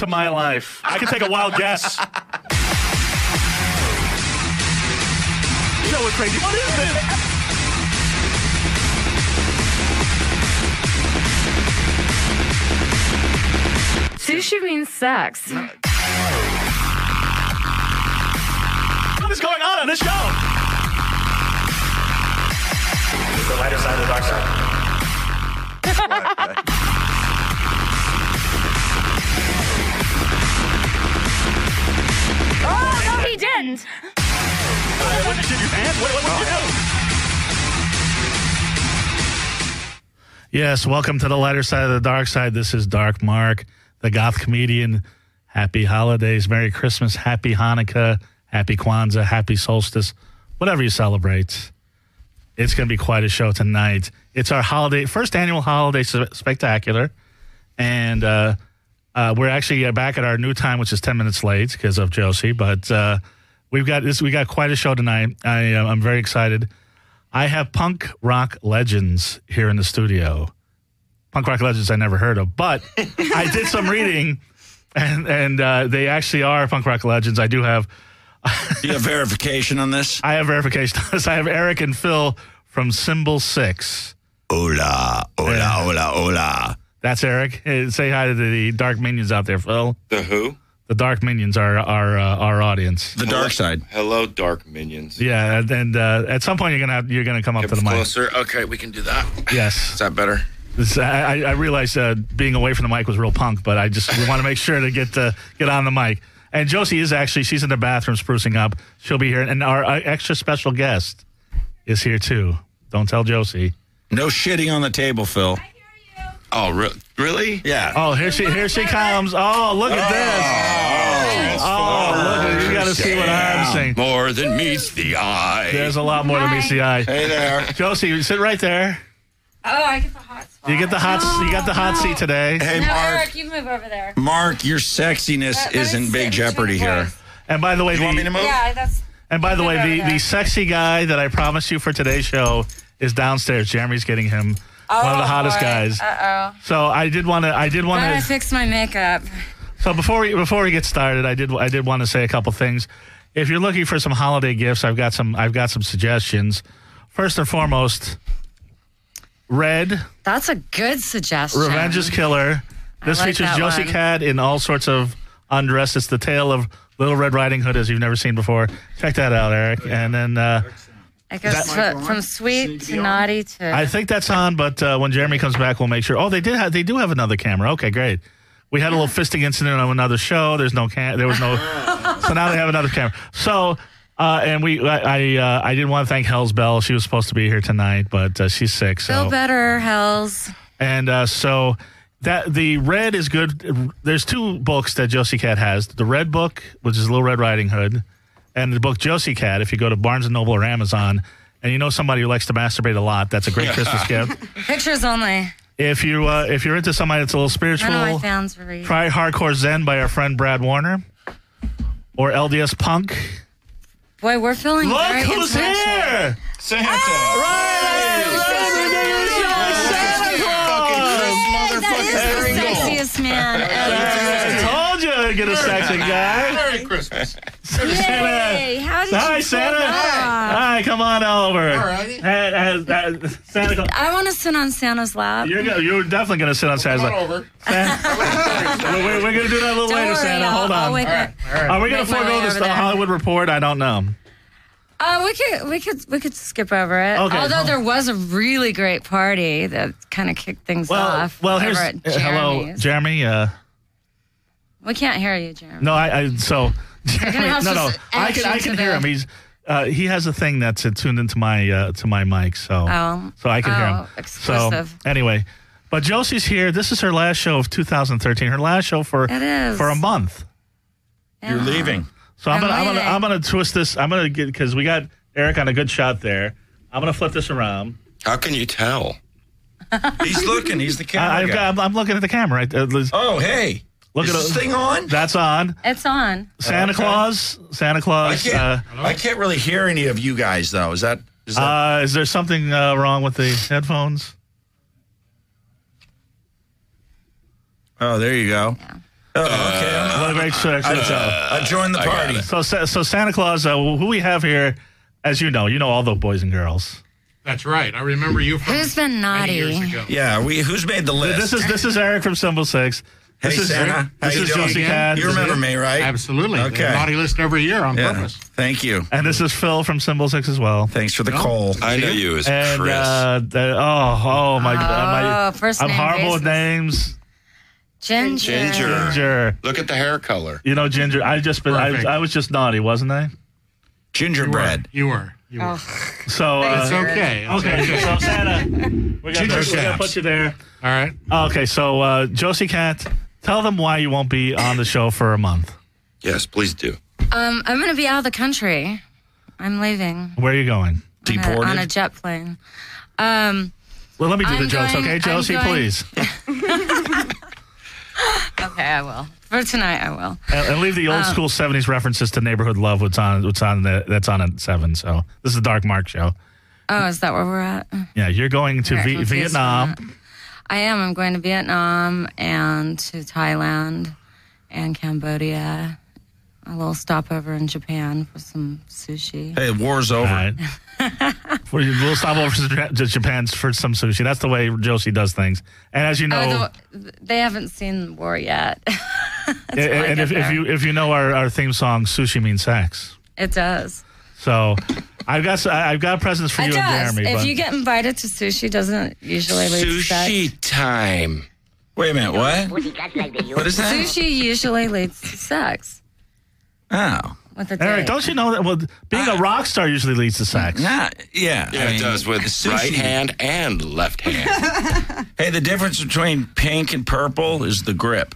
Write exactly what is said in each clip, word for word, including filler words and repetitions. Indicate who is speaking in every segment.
Speaker 1: to my life. I can take a wild guess. You know what's crazy? What is this?
Speaker 2: Sushi means sex.
Speaker 1: What is going on on this show?
Speaker 3: It's the lighter side of the dark side.
Speaker 2: Oh, no, he didn't.
Speaker 1: What did you do, man? What, what did you do? Yes, welcome to the lighter side of the dark side. This is Dark Mark, the goth comedian. Happy holidays, Merry Christmas, Happy Hanukkah, Happy Kwanzaa, Happy Solstice, whatever you celebrate. It's going to be quite a show tonight. It's our holiday, first annual holiday spectacular, and uh, uh, we're actually back at our new time, which is ten minutes late because of Josie. But uh, we've got this. We got quite a show tonight. I, uh, I'm very excited. I have punk rock legends here in the studio. Punk rock legends I never heard of, but I did some reading, and and uh, they actually are punk rock legends. I do have.
Speaker 4: Do you have verification on this?
Speaker 1: I have verification on this. I have Eric and Phil from Symbol Six.
Speaker 4: Hola, hola,
Speaker 1: Yeah.
Speaker 4: hola, hola.
Speaker 1: That's Eric. Hey, say hi to the Dark Minions out there, Phil.
Speaker 5: The who?
Speaker 1: The Dark Minions are our uh, our audience.
Speaker 4: The dark side.
Speaker 5: Hello, Dark Minions.
Speaker 1: Yeah, and, and uh, at some point you're gonna have, you're gonna come up
Speaker 5: Get
Speaker 1: to the mic.
Speaker 5: closer. Okay, we can do that.
Speaker 1: Yes.
Speaker 5: Is that better?
Speaker 1: This, I, I realized uh, being away from the mic was real punk, but I just we want to make sure to get uh, get on the mic. And Josie is actually, she's in the bathroom sprucing up. She'll be here. And our uh, extra special guest is here, too. Don't tell Josie.
Speaker 4: No shitting on the table, Phil.
Speaker 5: Oh, re- really?
Speaker 4: Yeah.
Speaker 1: Oh, here she here she comes. Oh, look at this. Oh, look at you got to see what I'm saying.
Speaker 5: More than meets the eye.
Speaker 1: There's a lot more than meets the eye.
Speaker 4: Hey there.
Speaker 1: Josie, sit right there.
Speaker 2: Oh, I get the hot spot.
Speaker 1: You get the hot you got the hot seat today.
Speaker 4: Hey,
Speaker 2: No,
Speaker 4: Mark.
Speaker 2: Eric, you move over there.
Speaker 4: Mark, your sexiness
Speaker 2: Let- let
Speaker 4: is
Speaker 2: me
Speaker 4: in
Speaker 2: sit
Speaker 4: big
Speaker 2: between
Speaker 4: jeopardy
Speaker 2: the
Speaker 4: here.
Speaker 2: boys.
Speaker 1: And by the way,
Speaker 4: You want me to
Speaker 1: the,
Speaker 4: move?
Speaker 2: Yeah, that's...
Speaker 1: and by the way,
Speaker 2: Move
Speaker 1: the,
Speaker 2: over
Speaker 1: the
Speaker 2: there.
Speaker 1: sexy guy that I promised you for today's show is downstairs. Jeremy's getting him one of the hottest
Speaker 2: boy.
Speaker 1: guys.
Speaker 2: Uh-oh.
Speaker 1: So I did want to I did want
Speaker 2: Gotta
Speaker 1: to
Speaker 2: fix my makeup.
Speaker 1: So before we before we get started, I did I did want to say a couple things. If you're looking for some holiday gifts, I've got some I've got some suggestions. First and foremost, Red,
Speaker 2: That's a good suggestion.
Speaker 1: Revenge is Killer. This
Speaker 2: like
Speaker 1: features
Speaker 2: that
Speaker 1: Josie
Speaker 2: one.
Speaker 1: Cat in all sorts of undress. It's the tale of Little Red Riding Hood as you've never seen before. Check that out, Eric. And then uh,
Speaker 2: It goes
Speaker 1: That-
Speaker 2: to, from sweet to naughty to...
Speaker 1: I think that's on, but uh, when Jeremy comes back, we'll make sure. Oh, they did have they do have another camera. Okay, great. We had a little fisting incident on another show. There's no cam. There was no. So now they have another camera. So. Uh, and we, I, I, uh, I did want to thank Hell's Bell. She was supposed to be here tonight, but uh, she's sick. So
Speaker 2: Feel better, Hells.
Speaker 1: and uh, so that the Red is good. There's two books that Josie Cat has: the Red book, which is Little Red Riding Hood, and the book Josie Cat. If you go to Barnes and Noble or Amazon, and you know somebody who likes to masturbate a lot, that's a great Christmas gift.
Speaker 2: Pictures only.
Speaker 1: If you uh, if you're into somebody that's a little spiritual,
Speaker 2: None of my fans read.
Speaker 1: try Hardcore Zen by our friend Brad Warner, or L D S Punk.
Speaker 2: Boy, we're feeling
Speaker 1: Look
Speaker 2: very
Speaker 1: who's
Speaker 2: influential.
Speaker 1: here!
Speaker 4: Santa.
Speaker 1: Right!
Speaker 2: That is the sexiest man ever.
Speaker 1: I told you I'd get a sexy guy.
Speaker 5: Merry Christmas.
Speaker 2: Yay! How did
Speaker 1: Hi,
Speaker 2: you
Speaker 1: Santa.
Speaker 2: pull that off?
Speaker 1: Hi, come on over.
Speaker 5: All righty.
Speaker 1: Hey, hey, hey, Santa, come-
Speaker 2: I want to sit on Santa's lap.
Speaker 1: you're, go- you're definitely going to sit on Santa's
Speaker 5: Come on
Speaker 1: lap.
Speaker 5: over.
Speaker 1: Santa- we're we're going to do that a little
Speaker 2: Don't
Speaker 1: later,
Speaker 2: worry,
Speaker 1: Santa.
Speaker 2: I'll,
Speaker 1: Hold
Speaker 2: I'll
Speaker 1: on.
Speaker 2: wake
Speaker 5: All
Speaker 2: up.
Speaker 5: right. All right.
Speaker 1: Are we going
Speaker 2: Make
Speaker 1: to
Speaker 2: my
Speaker 1: forego
Speaker 2: way
Speaker 1: this
Speaker 2: over
Speaker 1: the
Speaker 2: there.
Speaker 1: Hollywood Report? I don't know.
Speaker 2: Uh, we could, we could, we could skip over it.
Speaker 1: Okay.
Speaker 2: Although there was a really great party that kind of kicked things
Speaker 1: Well,
Speaker 2: off.
Speaker 1: well,
Speaker 2: over
Speaker 1: here's
Speaker 2: at
Speaker 1: uh, hello,
Speaker 2: Jeremy's.
Speaker 1: Jeremy. Uh,
Speaker 2: We can't hear you, Jeremy.
Speaker 1: no, I, I so
Speaker 2: gonna
Speaker 1: Jeremy,
Speaker 2: have
Speaker 1: no, no,
Speaker 2: some
Speaker 1: I can I
Speaker 2: action
Speaker 1: can
Speaker 2: to
Speaker 1: hear
Speaker 2: the-
Speaker 1: him. He's uh, he has a thing that's uh, tuned into my uh, to my mic, so
Speaker 2: Oh.
Speaker 1: so I can hear him.
Speaker 2: Oh, exclusive.
Speaker 1: So anyway, but Josie's here. This is her last show of two thousand thirteen. Her last show for
Speaker 2: It is.
Speaker 1: for a month.
Speaker 4: You're
Speaker 2: Yeah.
Speaker 4: leaving.
Speaker 1: So I'm,
Speaker 2: I'm
Speaker 1: gonna I'm gonna
Speaker 2: leaving.
Speaker 1: I'm gonna twist this. I'm gonna get because we got Eric on a good shot there. I'm gonna flip this around.
Speaker 5: How can you tell?
Speaker 4: He's looking. He's the camera
Speaker 1: I, I've
Speaker 4: guy.
Speaker 1: got, I'm, I'm looking at the camera. Right? Uh, Liz,
Speaker 4: Oh, hey.
Speaker 1: Look
Speaker 4: Is
Speaker 1: at
Speaker 4: this
Speaker 1: it.
Speaker 4: thing on?
Speaker 1: That's on.
Speaker 2: It's on.
Speaker 1: Santa
Speaker 4: Okay.
Speaker 1: Claus. Santa
Speaker 4: I
Speaker 1: Claus. Uh,
Speaker 4: can't, I can't really hear any of you guys, though. Is that... Is that
Speaker 1: uh, is there something uh, wrong with the headphones?
Speaker 4: oh, there you go.
Speaker 2: Yeah.
Speaker 4: Oh, okay,
Speaker 1: a great show. great show.
Speaker 4: Uh, join the
Speaker 5: I got
Speaker 4: party.
Speaker 5: it.
Speaker 1: So, so Santa Claus, uh, who we have here, as you know, you know all the boys and girls.
Speaker 6: That's right. I remember you from
Speaker 2: Who's been
Speaker 6: many years
Speaker 2: naughty?
Speaker 6: ago.
Speaker 4: Yeah, we. Who's made the list?
Speaker 1: This is this is Eric from Symbol Six.
Speaker 4: Hey,
Speaker 1: This is
Speaker 4: Santa. How
Speaker 1: This
Speaker 4: you
Speaker 1: is
Speaker 4: doing?
Speaker 1: Josie Cat.
Speaker 4: You remember me, right?
Speaker 6: Absolutely.
Speaker 4: Okay.
Speaker 6: The naughty list every year on
Speaker 4: Yeah.
Speaker 6: purpose.
Speaker 4: Thank you.
Speaker 1: And this is Phil from Symbol Six as well.
Speaker 4: Thanks for the
Speaker 6: No.
Speaker 4: call.
Speaker 5: I know you as
Speaker 1: And
Speaker 5: Chris.
Speaker 1: uh, the, oh, oh my, my,
Speaker 2: Oh, first
Speaker 1: I'm
Speaker 2: name
Speaker 1: horrible with
Speaker 2: basis.
Speaker 1: names.
Speaker 2: Ginger.
Speaker 5: Ginger.
Speaker 1: Ginger.
Speaker 5: Look at the hair color.
Speaker 1: You know, Ginger. I just been. I,
Speaker 6: Perfect.
Speaker 1: I was just naughty, wasn't I?
Speaker 4: Gingerbread.
Speaker 6: You were. You were.
Speaker 2: Oh,
Speaker 1: So uh,
Speaker 6: It's okay. It's
Speaker 1: okay. So Santa, we got
Speaker 6: Ginger
Speaker 1: we gotta
Speaker 6: snaps.
Speaker 1: put you there.
Speaker 6: All right.
Speaker 1: Okay. So uh, Josie Cat, tell them why you won't be on the show for a month.
Speaker 5: Yes, please do.
Speaker 2: um, I'm going to be out of the country. I'm leaving
Speaker 1: Where are you going?
Speaker 2: on a,
Speaker 4: Deported?
Speaker 2: on a jet plane. Um,
Speaker 1: Well, let me do
Speaker 2: I'm
Speaker 1: the jokes,
Speaker 2: going-
Speaker 1: okay,
Speaker 2: I'm
Speaker 1: Josie,
Speaker 2: going-
Speaker 1: please,
Speaker 2: okay, I will. For tonight, I will.
Speaker 1: and, and leave the
Speaker 2: Um,
Speaker 1: old school seventies references to Neighborhood Love. What's on? What's on? The, that's on at seven. So this is the Dark Mark show.
Speaker 2: Oh, is that where we're at?
Speaker 1: Yeah, you're going to
Speaker 2: Right,
Speaker 1: v-
Speaker 2: confused
Speaker 1: Vietnam.
Speaker 2: from that. I am. I'm going to Vietnam and to Thailand and Cambodia. A little stopover in Japan for some sushi.
Speaker 4: Hey, war's over.
Speaker 1: All right. We'll we'll stop over to Japan- to Japan for some sushi. That's the way Josie does things. And as you know,
Speaker 2: Oh, the, they haven't seen war yet.
Speaker 1: and,
Speaker 2: Until I
Speaker 1: and
Speaker 2: get
Speaker 1: if, if
Speaker 2: there.
Speaker 1: you if you know our, our theme song, "Sushi Means Sex,"
Speaker 2: It does.
Speaker 1: so I've got I've got presents for
Speaker 2: It
Speaker 1: you and
Speaker 2: does.
Speaker 1: Jeremy.
Speaker 2: If
Speaker 1: but
Speaker 2: you get invited to sushi, doesn't it usually lead to sex?
Speaker 5: Sushi time.
Speaker 4: Wait a minute. What? What is that?
Speaker 2: Sushi usually leads to sex
Speaker 4: Oh.
Speaker 2: with a
Speaker 1: Eric,
Speaker 2: date.
Speaker 1: don't you know that? Well, being a rock star usually leads to sex.
Speaker 4: Nah, yeah.
Speaker 5: Yeah,
Speaker 4: I mean,
Speaker 5: it does with
Speaker 4: sushi-
Speaker 5: right hand and left hand.
Speaker 4: Hey, the difference between pink and purple is the grip,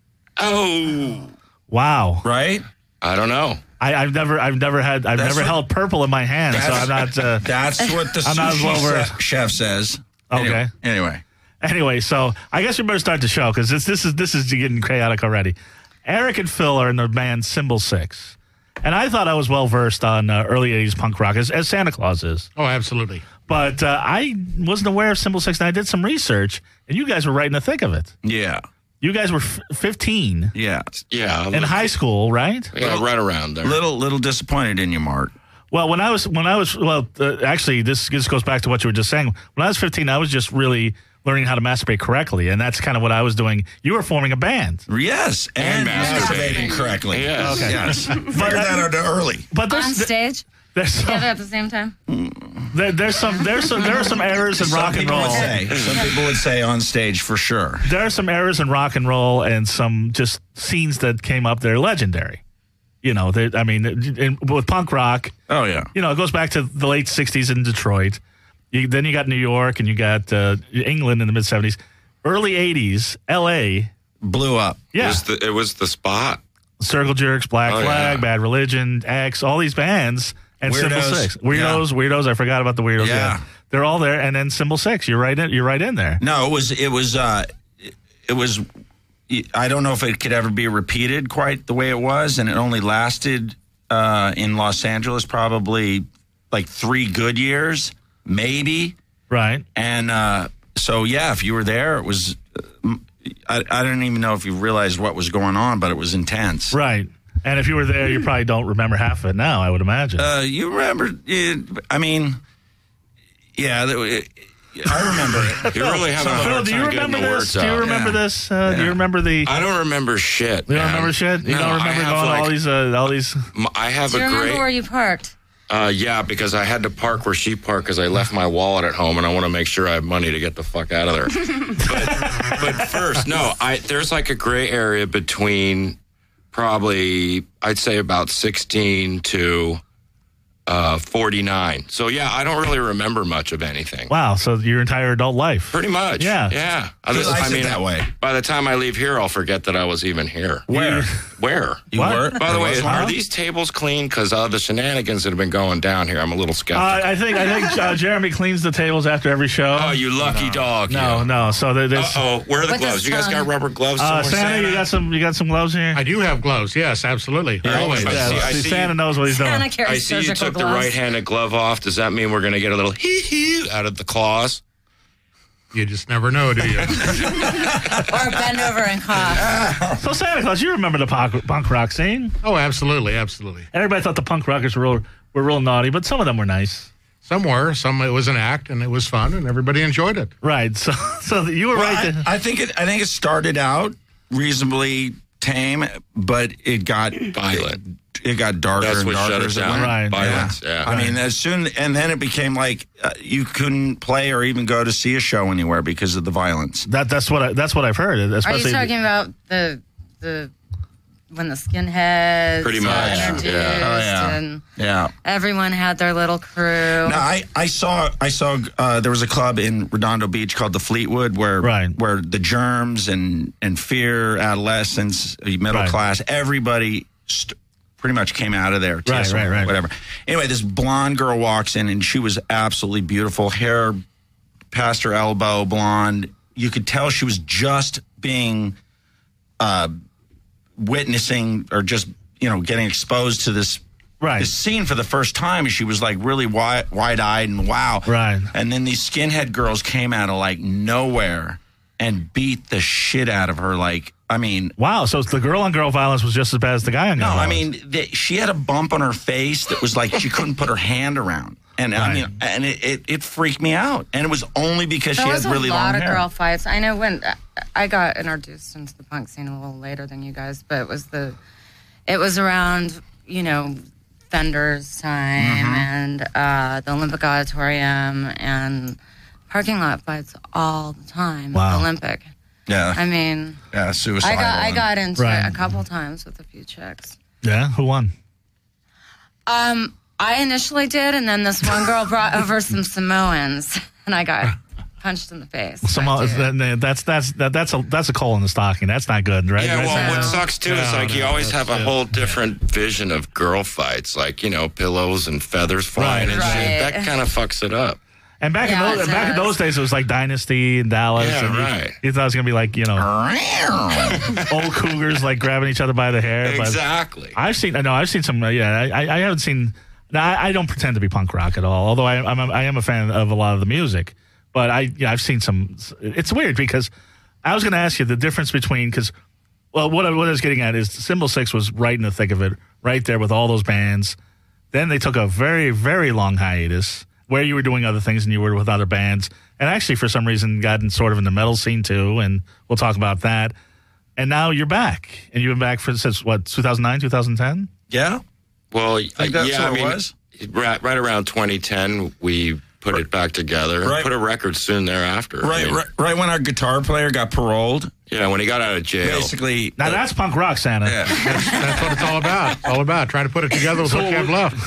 Speaker 5: Oh,
Speaker 1: Wow,
Speaker 4: right?
Speaker 5: I don't know.
Speaker 1: I, I've never I've never had I've
Speaker 4: That's
Speaker 1: never
Speaker 4: what-
Speaker 1: held purple in my hand, so
Speaker 4: That's-
Speaker 1: I'm not. Uh,
Speaker 4: That's what the
Speaker 1: I'm not
Speaker 4: sushi
Speaker 1: over-
Speaker 4: se- chef says.
Speaker 1: Okay.
Speaker 4: Anyway, anyway.
Speaker 1: Anyway, so I guess we better start the show because this this is this is getting chaotic already. Eric and Phil are in the band Symbol Six, and I thought I was well versed on uh, early eighties punk rock as, as Santa Claus is,
Speaker 6: Oh, absolutely.
Speaker 1: but uh, I wasn't aware of Symbol Six, and I did some research, and you guys were right in the thick of it.
Speaker 4: Yeah.
Speaker 1: You guys were f- fifteen
Speaker 4: Yeah.
Speaker 5: Yeah,
Speaker 1: in high school, right?
Speaker 5: yeah, right around there.
Speaker 4: Little little disappointed in you, Mark.
Speaker 1: Well, when I was when I was well, uh, actually, this this goes back to what you were just saying. When I was fifteen, I was just really learning how to masturbate correctly, and that's kind of what I was doing. You were forming a band,
Speaker 4: Yes, and,
Speaker 5: And
Speaker 4: masturbating
Speaker 5: masturbating.
Speaker 4: correctly.
Speaker 5: Yes.
Speaker 1: Okay.
Speaker 4: Yes. Figured that out early.
Speaker 1: but
Speaker 2: On
Speaker 1: there's
Speaker 2: stage?
Speaker 1: there's
Speaker 2: Together
Speaker 1: some,
Speaker 2: at the same time?
Speaker 1: there, there's some there's some there are some errors in
Speaker 4: Some
Speaker 1: rock and
Speaker 4: people
Speaker 1: roll.
Speaker 4: would say. Some people would say on stage for sure.
Speaker 1: There are some errors in rock and roll, and some just scenes that came up. They're legendary. You know, they, I mean, in, with punk rock,
Speaker 4: Oh yeah.
Speaker 1: you know, it goes back to the late sixties in Detroit. You, then you got New York, and you got uh, England in the mid seventies. Early eighties, L A,
Speaker 4: Blew up.
Speaker 5: It
Speaker 1: yeah,
Speaker 5: was the, it was the spot.
Speaker 1: Circle Jerks, Black
Speaker 5: Oh,
Speaker 1: Flag,
Speaker 5: yeah.
Speaker 1: Bad Religion, X, all these bands, and Symbol
Speaker 4: Weirdos.
Speaker 1: Six. Weirdos, Weirdos. I forgot about the Weirdos.
Speaker 4: Yeah.
Speaker 1: They're all there, and then Symbol Six. You're right in. You're right in there.
Speaker 4: No, it was it was uh it was I don't know if it could ever be repeated quite the way it was, and it only lasted uh in Los Angeles probably like three good years, maybe.
Speaker 1: Right.
Speaker 4: And uh so yeah, if you were there, it was uh, I, I don't even know if you realized what was going on, but it was intense.
Speaker 1: Right. And if you were there, you probably don't remember half of it now, I would imagine.
Speaker 4: Uh, you remember? It, I mean, yeah, that- it, I remember it.
Speaker 5: You're really having a
Speaker 1: Phil,
Speaker 5: hard
Speaker 1: do you
Speaker 5: time getting
Speaker 1: remember
Speaker 5: the
Speaker 1: this?
Speaker 5: words
Speaker 1: Do you
Speaker 5: out.
Speaker 1: remember
Speaker 4: Yeah.
Speaker 1: this? Uh, Do you
Speaker 4: Yeah.
Speaker 1: remember the?
Speaker 5: I don't remember shit.
Speaker 1: You don't
Speaker 5: man.
Speaker 1: remember shit? You
Speaker 5: No,
Speaker 1: don't
Speaker 5: I
Speaker 1: remember
Speaker 5: have,
Speaker 1: going to all
Speaker 5: like,
Speaker 1: these? Uh, all these?
Speaker 5: m- I have
Speaker 2: Do you
Speaker 5: a
Speaker 2: remember
Speaker 5: great.
Speaker 2: where you parked?
Speaker 5: Uh, yeah, because I had to park where she parked because I left my wallet at home and I want to make sure I have money to get the fuck out of there. but, but first, no, I there's like a gray area between probably I'd say about sixteen to uh, forty-nine. So yeah, I don't really remember much of anything.
Speaker 1: Wow. So your entire adult life.
Speaker 5: Pretty much.
Speaker 1: Yeah.
Speaker 5: Yeah. I,
Speaker 4: He
Speaker 5: just-
Speaker 4: likes
Speaker 5: I
Speaker 4: it
Speaker 5: mean,
Speaker 4: that way.
Speaker 5: by the time I leave here, I'll forget that I was even here.
Speaker 4: Where?
Speaker 5: Where?
Speaker 4: You
Speaker 1: What?
Speaker 4: were?
Speaker 5: By the
Speaker 4: There
Speaker 5: way,
Speaker 4: was
Speaker 5: are
Speaker 4: one?
Speaker 5: these tables clean? Because uh, the shenanigans that have been going down here, I'm a little
Speaker 1: Uh,
Speaker 5: skeptical.
Speaker 1: I think I think uh, Jeremy cleans the tables after every show.
Speaker 5: oh, you lucky dog.
Speaker 1: no,
Speaker 5: you.
Speaker 1: no. So there- there's.
Speaker 5: Uh-oh. Where are the
Speaker 2: With
Speaker 5: gloves?
Speaker 2: his
Speaker 5: You guys
Speaker 2: tongue.
Speaker 5: got rubber gloves
Speaker 1: Uh,
Speaker 5: somewhere,
Speaker 1: Santa, you got some. You got some gloves here.
Speaker 6: I do have gloves. Yes, absolutely. Always.
Speaker 5: I
Speaker 1: yeah,
Speaker 5: see- I
Speaker 1: see,
Speaker 5: see
Speaker 1: Santa
Speaker 5: you-
Speaker 1: knows what he's doing.
Speaker 2: Santa
Speaker 5: I
Speaker 2: carries
Speaker 5: see you
Speaker 2: surgical
Speaker 5: took the
Speaker 2: gloves.
Speaker 5: right-handed glove off. Does that mean we're going to get a little hee-hee out of the claws?
Speaker 6: You just never know, do you?
Speaker 2: Or bend over and cough.
Speaker 1: So Santa Claus, you remember the punk, punk rock scene?
Speaker 6: Oh, absolutely, absolutely.
Speaker 1: Everybody thought the punk rockers were real, were real naughty, but some of them were nice.
Speaker 6: Some were. Some it was an act, and it was fun, and everybody enjoyed it.
Speaker 1: Right. So, so you were
Speaker 4: Well,
Speaker 1: right.
Speaker 4: I,
Speaker 1: there.
Speaker 4: I think it. I think it started out reasonably tame, but it got
Speaker 5: Violent.
Speaker 4: It, it got darker
Speaker 5: That's
Speaker 4: and
Speaker 5: what
Speaker 4: darker
Speaker 5: shut it
Speaker 4: as it
Speaker 5: down.
Speaker 4: went.
Speaker 1: Right.
Speaker 5: Violence. Yeah.
Speaker 4: I mean, as soon and then it became like uh, you couldn't play or even go to see a show anywhere because of the violence.
Speaker 1: That that's what I, that's what I've heard.
Speaker 2: Are you
Speaker 1: Especially
Speaker 2: talking about the the when the skinheads
Speaker 5: Pretty
Speaker 2: were
Speaker 5: much,
Speaker 2: introduced
Speaker 5: yeah.
Speaker 4: Oh, yeah.
Speaker 2: and
Speaker 4: Yeah.
Speaker 2: everyone had their little crew?
Speaker 4: No, I, I saw I saw uh, there was a club in Redondo Beach called the Fleetwood where
Speaker 1: Right.
Speaker 4: where the Germs and and Fear, adolescents, middle
Speaker 1: Right.
Speaker 4: class, everybody st- pretty much came out of there.
Speaker 1: Right,
Speaker 4: Tissot,
Speaker 1: right, right.
Speaker 4: Whatever. Anyway, this blonde girl walks in and she was absolutely beautiful, hair past her elbow, blonde. You could tell she was just being uh, witnessing or just you know getting exposed to this.
Speaker 1: Right.
Speaker 4: This scene for the first time, she was like really wide, wide-eyed and wow.
Speaker 1: Right.
Speaker 4: And then these skinhead girls came out of like nowhere and beat the shit out of her. Like, I mean,
Speaker 1: Wow. So the girl on girl violence was just as bad as the guy on girl
Speaker 4: no, I
Speaker 1: violence.
Speaker 4: mean, the, she had a bump on her face that was like she couldn't put her hand around, and I
Speaker 1: Right.
Speaker 4: mean, and it, it it freaked me out, and it was only because
Speaker 2: There
Speaker 4: she
Speaker 2: was
Speaker 4: had really
Speaker 2: a lot
Speaker 4: long
Speaker 2: of
Speaker 4: hair.
Speaker 2: girl fights. I know when I got introduced into the punk scene a little later than you guys, but it was the, it was around you know, Fender's time
Speaker 4: Mm-hmm.
Speaker 2: and uh, the Olympic Auditorium and parking lot fights all the time.
Speaker 1: Wow.
Speaker 2: At the Olympic.
Speaker 4: Yeah,
Speaker 2: I mean,
Speaker 4: yeah, suicidal.
Speaker 2: I got I
Speaker 4: and-
Speaker 2: got into
Speaker 1: Right.
Speaker 2: it a couple times with a few chicks.
Speaker 1: Yeah. Who won?
Speaker 2: Um, I initially did, and then this one girl brought over some Samoans, and I got punched in the face.
Speaker 1: Some,
Speaker 2: by a dude.
Speaker 1: that- that's that's that, that's a that's a coal in the stocking. That's not good, right?
Speaker 5: Yeah,
Speaker 1: Right?
Speaker 5: well,
Speaker 2: No.
Speaker 5: what sucks too is
Speaker 6: No,
Speaker 5: like you
Speaker 6: no,
Speaker 5: always have
Speaker 6: that's
Speaker 5: a
Speaker 6: it.
Speaker 5: whole different vision of girl fights, like you know, pillows and feathers flying
Speaker 1: Right.
Speaker 5: and shit.
Speaker 2: Right.
Speaker 5: That kind of fucks it up.
Speaker 1: And back
Speaker 2: Yeah,
Speaker 1: in those
Speaker 2: it
Speaker 1: back in
Speaker 2: does.
Speaker 1: those days, it was like Dynasty and Dallas.
Speaker 5: Yeah,
Speaker 1: and you-
Speaker 5: right.
Speaker 1: You, thought it was gonna be like you know old cougars like grabbing each other by the hair. But
Speaker 5: Exactly.
Speaker 1: I've seen. No, I've seen some. Uh, yeah, I, I haven't seen. No, I, I don't pretend to be punk rock at all. Although I, I'm a, I am a fan of a lot of the music. But I, yeah, I've seen some. It's weird because I was going to ask you the difference between because, well, what I, what I was getting at is Symbol Six was right in the thick of it, right there with all those bands. Then they took a very very long hiatus where you were doing other things and you were with other bands, and actually for some reason got in sort of in the metal scene too. And we'll talk about that. And now you're back, and you've been back for since what two thousand nine, two thousand ten.
Speaker 4: Yeah,
Speaker 5: Well,
Speaker 4: think that's
Speaker 5: yeah,
Speaker 4: what
Speaker 5: I
Speaker 4: it
Speaker 5: mean,
Speaker 4: was?
Speaker 5: right, right around twenty ten, we put it back together.
Speaker 4: Right.
Speaker 5: Put a record soon thereafter. I
Speaker 4: right,
Speaker 5: mean,
Speaker 4: right, right when our guitar player got paroled,
Speaker 5: Yeah, when he got out of jail.
Speaker 4: basically.
Speaker 1: Now
Speaker 4: uh,
Speaker 1: that's punk rock, Santa.
Speaker 4: yeah.
Speaker 6: That's what it's all about. All about trying to put it together with what you have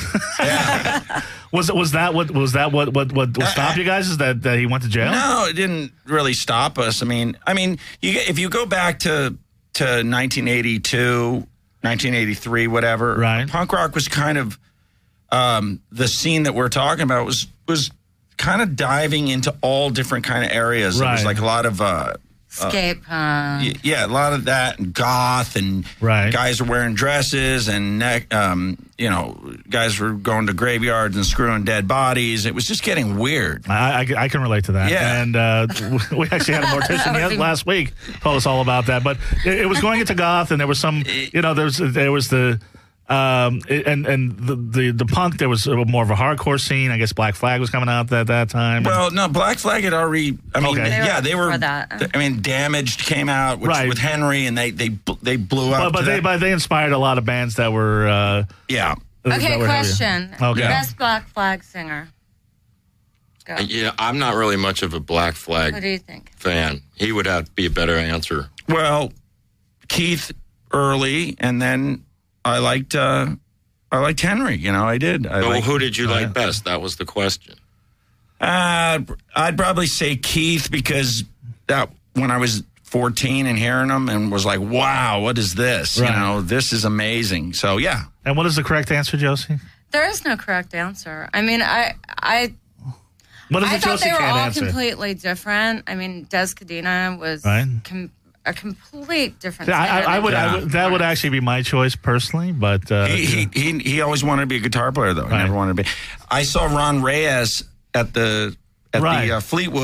Speaker 6: left.
Speaker 1: Was was that what was that what what what, what stopped you guys? Is that, that he went to jail?
Speaker 4: No, it didn't really stop us. I mean, I mean, you, if you go back to to nineteen eighty-two, nineteen eighty-three, whatever,
Speaker 1: Right.
Speaker 4: punk rock was kind of um, the scene that we're talking about was was kind of diving into all different kind of areas. There was
Speaker 1: Right.
Speaker 4: like a lot of uh,
Speaker 2: Skate punk.
Speaker 4: y- yeah, a lot of that and goth and
Speaker 1: Right.
Speaker 4: guys are wearing dresses and neck, um, you know, guys were going to graveyards and screwing dead bodies. It was just getting weird.
Speaker 1: I, I, I can relate to that.
Speaker 4: Yeah.
Speaker 1: And uh, we actually had a mortician yet last week told us all about that. But it, it was going into goth, and there was some, you know, there was there was the. Um and and the, the the punk, there was more of a hardcore scene. I guess Black Flag was coming out at that time.
Speaker 4: Well, no, Black Flag had already. I mean,
Speaker 1: Okay. They
Speaker 2: were
Speaker 4: yeah, they were.
Speaker 2: before that.
Speaker 4: I mean, Damaged came out with,
Speaker 1: Right.
Speaker 4: with Henry, and they they bl- they blew up.
Speaker 1: but, but
Speaker 4: to
Speaker 1: they
Speaker 4: that.
Speaker 1: but they inspired a lot of bands that were uh,
Speaker 4: yeah.
Speaker 1: that
Speaker 2: Okay,
Speaker 1: were heavier.
Speaker 2: question.
Speaker 1: Okay.
Speaker 2: Best Black Flag singer. Go.
Speaker 5: Yeah, I'm not really much of a Black Flag
Speaker 2: What do you think?
Speaker 5: fan. He would have to be a better answer.
Speaker 4: Well, Keith early, and then I liked uh, I liked Henry. You know, I did. I
Speaker 5: Well,
Speaker 4: liked,
Speaker 5: who did you like best? That was the question.
Speaker 4: Uh, I'd probably say Keith because that when I was fourteen and hearing him and was like, wow, what is this?
Speaker 1: Right.
Speaker 4: You know, this is amazing. So yeah.
Speaker 1: And what is the correct answer, Josie?
Speaker 2: There is no correct answer. I mean, I I
Speaker 1: What is
Speaker 2: I
Speaker 1: it
Speaker 2: thought
Speaker 1: Josie
Speaker 2: they were
Speaker 1: can't
Speaker 2: all
Speaker 1: answer?
Speaker 2: completely different. I mean, Des Cadena was
Speaker 1: Right.
Speaker 2: com- a complete different.
Speaker 1: Yeah, I,
Speaker 2: singer
Speaker 1: I, I
Speaker 2: than
Speaker 1: would. I
Speaker 4: Yeah.
Speaker 1: would that would actually be my choice personally, but uh,
Speaker 4: He, he he he always wanted to be a guitar player though. He
Speaker 1: Right.
Speaker 4: never wanted to be. I saw Ron Reyes at the at
Speaker 1: Right.
Speaker 4: the uh, Fleetwood,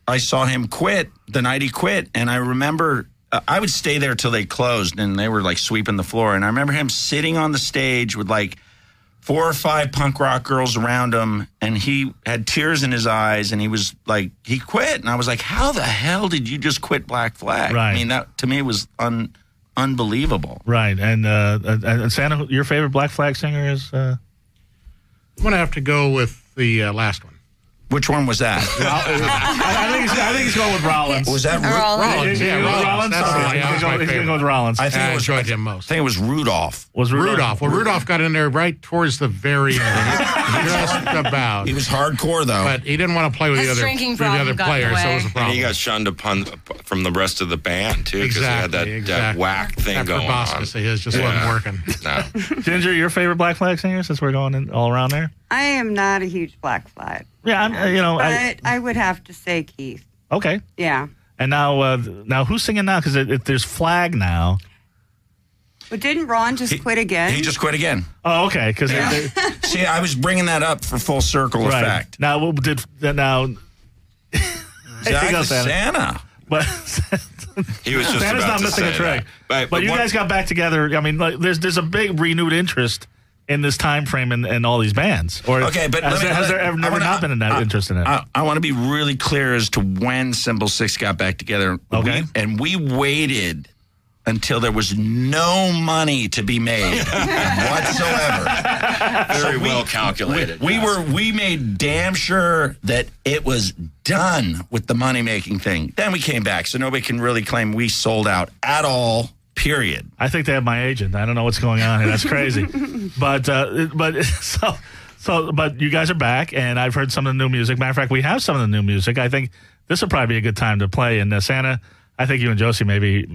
Speaker 4: I saw him quit the night he quit, and I remember uh, I would stay there till they closed, and they were like sweeping the floor, and I remember him sitting on the stage with like four or five punk rock girls around him, and he had tears in his eyes, and he was like, he quit, and I was like, how the hell did you just quit Black Flag?
Speaker 1: Right.
Speaker 4: I mean, that to me was un, unbelievable.
Speaker 1: Right, and uh, and Santa, your favorite Black Flag singer is? Uh...
Speaker 6: I'm going to have to go with the uh, last one.
Speaker 4: Which one was that?
Speaker 1: I, I think he's, I think he's going with Rollins.
Speaker 4: Was that Ru-
Speaker 2: Rollins.
Speaker 6: Rollins, yeah, Rollins.
Speaker 1: Rollins?
Speaker 6: That's
Speaker 1: Okay,
Speaker 6: right.
Speaker 1: he's
Speaker 6: That was
Speaker 1: gonna
Speaker 6: my
Speaker 1: go- he's going to go with
Speaker 6: favorite.
Speaker 1: Rollins.
Speaker 4: I think
Speaker 6: I
Speaker 4: it was
Speaker 6: enjoyed him
Speaker 4: I
Speaker 6: most.
Speaker 4: think it was Rudolph.
Speaker 1: Was Rudolph?
Speaker 6: Rudolph. Well, Rudolph got in there right towards the very end. Just about.
Speaker 4: He was hardcore though.
Speaker 6: But he didn't want to play with
Speaker 2: His
Speaker 6: the other,
Speaker 2: drinking
Speaker 6: with the
Speaker 2: problem
Speaker 6: other
Speaker 2: got in the
Speaker 6: players, so it was a
Speaker 2: way.
Speaker 5: And
Speaker 6: problem.
Speaker 5: he got shunned upon from the rest of the band too because he had that,
Speaker 6: Exactly,
Speaker 5: that
Speaker 6: exactly.
Speaker 5: whack thing
Speaker 6: that
Speaker 5: going on.
Speaker 6: proboscis of his just
Speaker 5: Yeah.
Speaker 6: wasn't working.
Speaker 5: No.
Speaker 1: Ginger, your favorite Black Flag singer, since we're going in all around there?
Speaker 7: I am not a huge Black Flag,
Speaker 1: Yeah, I'm, uh, you know,
Speaker 7: but
Speaker 1: I,
Speaker 7: I, would have to say Keith.
Speaker 1: okay.
Speaker 7: Yeah.
Speaker 1: And now, uh, now who's singing now? Because it, it, there's Flag now.
Speaker 7: But didn't Ron just
Speaker 4: He-
Speaker 7: quit again?
Speaker 4: He just quit again.
Speaker 1: Oh, okay. Because
Speaker 4: See, I was bringing that up for full circle
Speaker 1: right
Speaker 4: effect.
Speaker 1: now, what did now?
Speaker 4: Exactly,
Speaker 1: goes Santa.
Speaker 4: Santa.
Speaker 1: But
Speaker 5: He was just
Speaker 1: Santa's
Speaker 5: about
Speaker 1: not
Speaker 5: to
Speaker 1: missing a
Speaker 5: say
Speaker 1: trick.
Speaker 5: that. But,
Speaker 1: But, you
Speaker 5: one-
Speaker 1: guys got back together. I mean, like, there's there's a big renewed interest in this time frame in, in all these bands. Or
Speaker 4: Okay, but
Speaker 1: has,
Speaker 4: let me-
Speaker 1: there, has there
Speaker 4: let-
Speaker 1: ever
Speaker 4: I
Speaker 1: never
Speaker 4: wanna-
Speaker 1: not been an
Speaker 4: I-
Speaker 1: interest in it?
Speaker 4: I, I want to be really clear as to when Symbol Six got back together.
Speaker 1: Okay.
Speaker 4: We- and we waited until there was no money to be made whatsoever.
Speaker 5: very
Speaker 4: we-
Speaker 5: well calculated.
Speaker 4: We
Speaker 5: yes.
Speaker 4: were we made damn sure that it was done with the money making thing. Then we came back, so nobody can really claim we sold out at all. Period.
Speaker 1: I think they have my agent. I don't know what's going on here. That's crazy. but uh, but so so but you guys are back, and I've heard some of the new music. Matter of fact, we have some of the new music. I think this will probably be a good time to play. And uh, Santa, I think you and Josie maybe.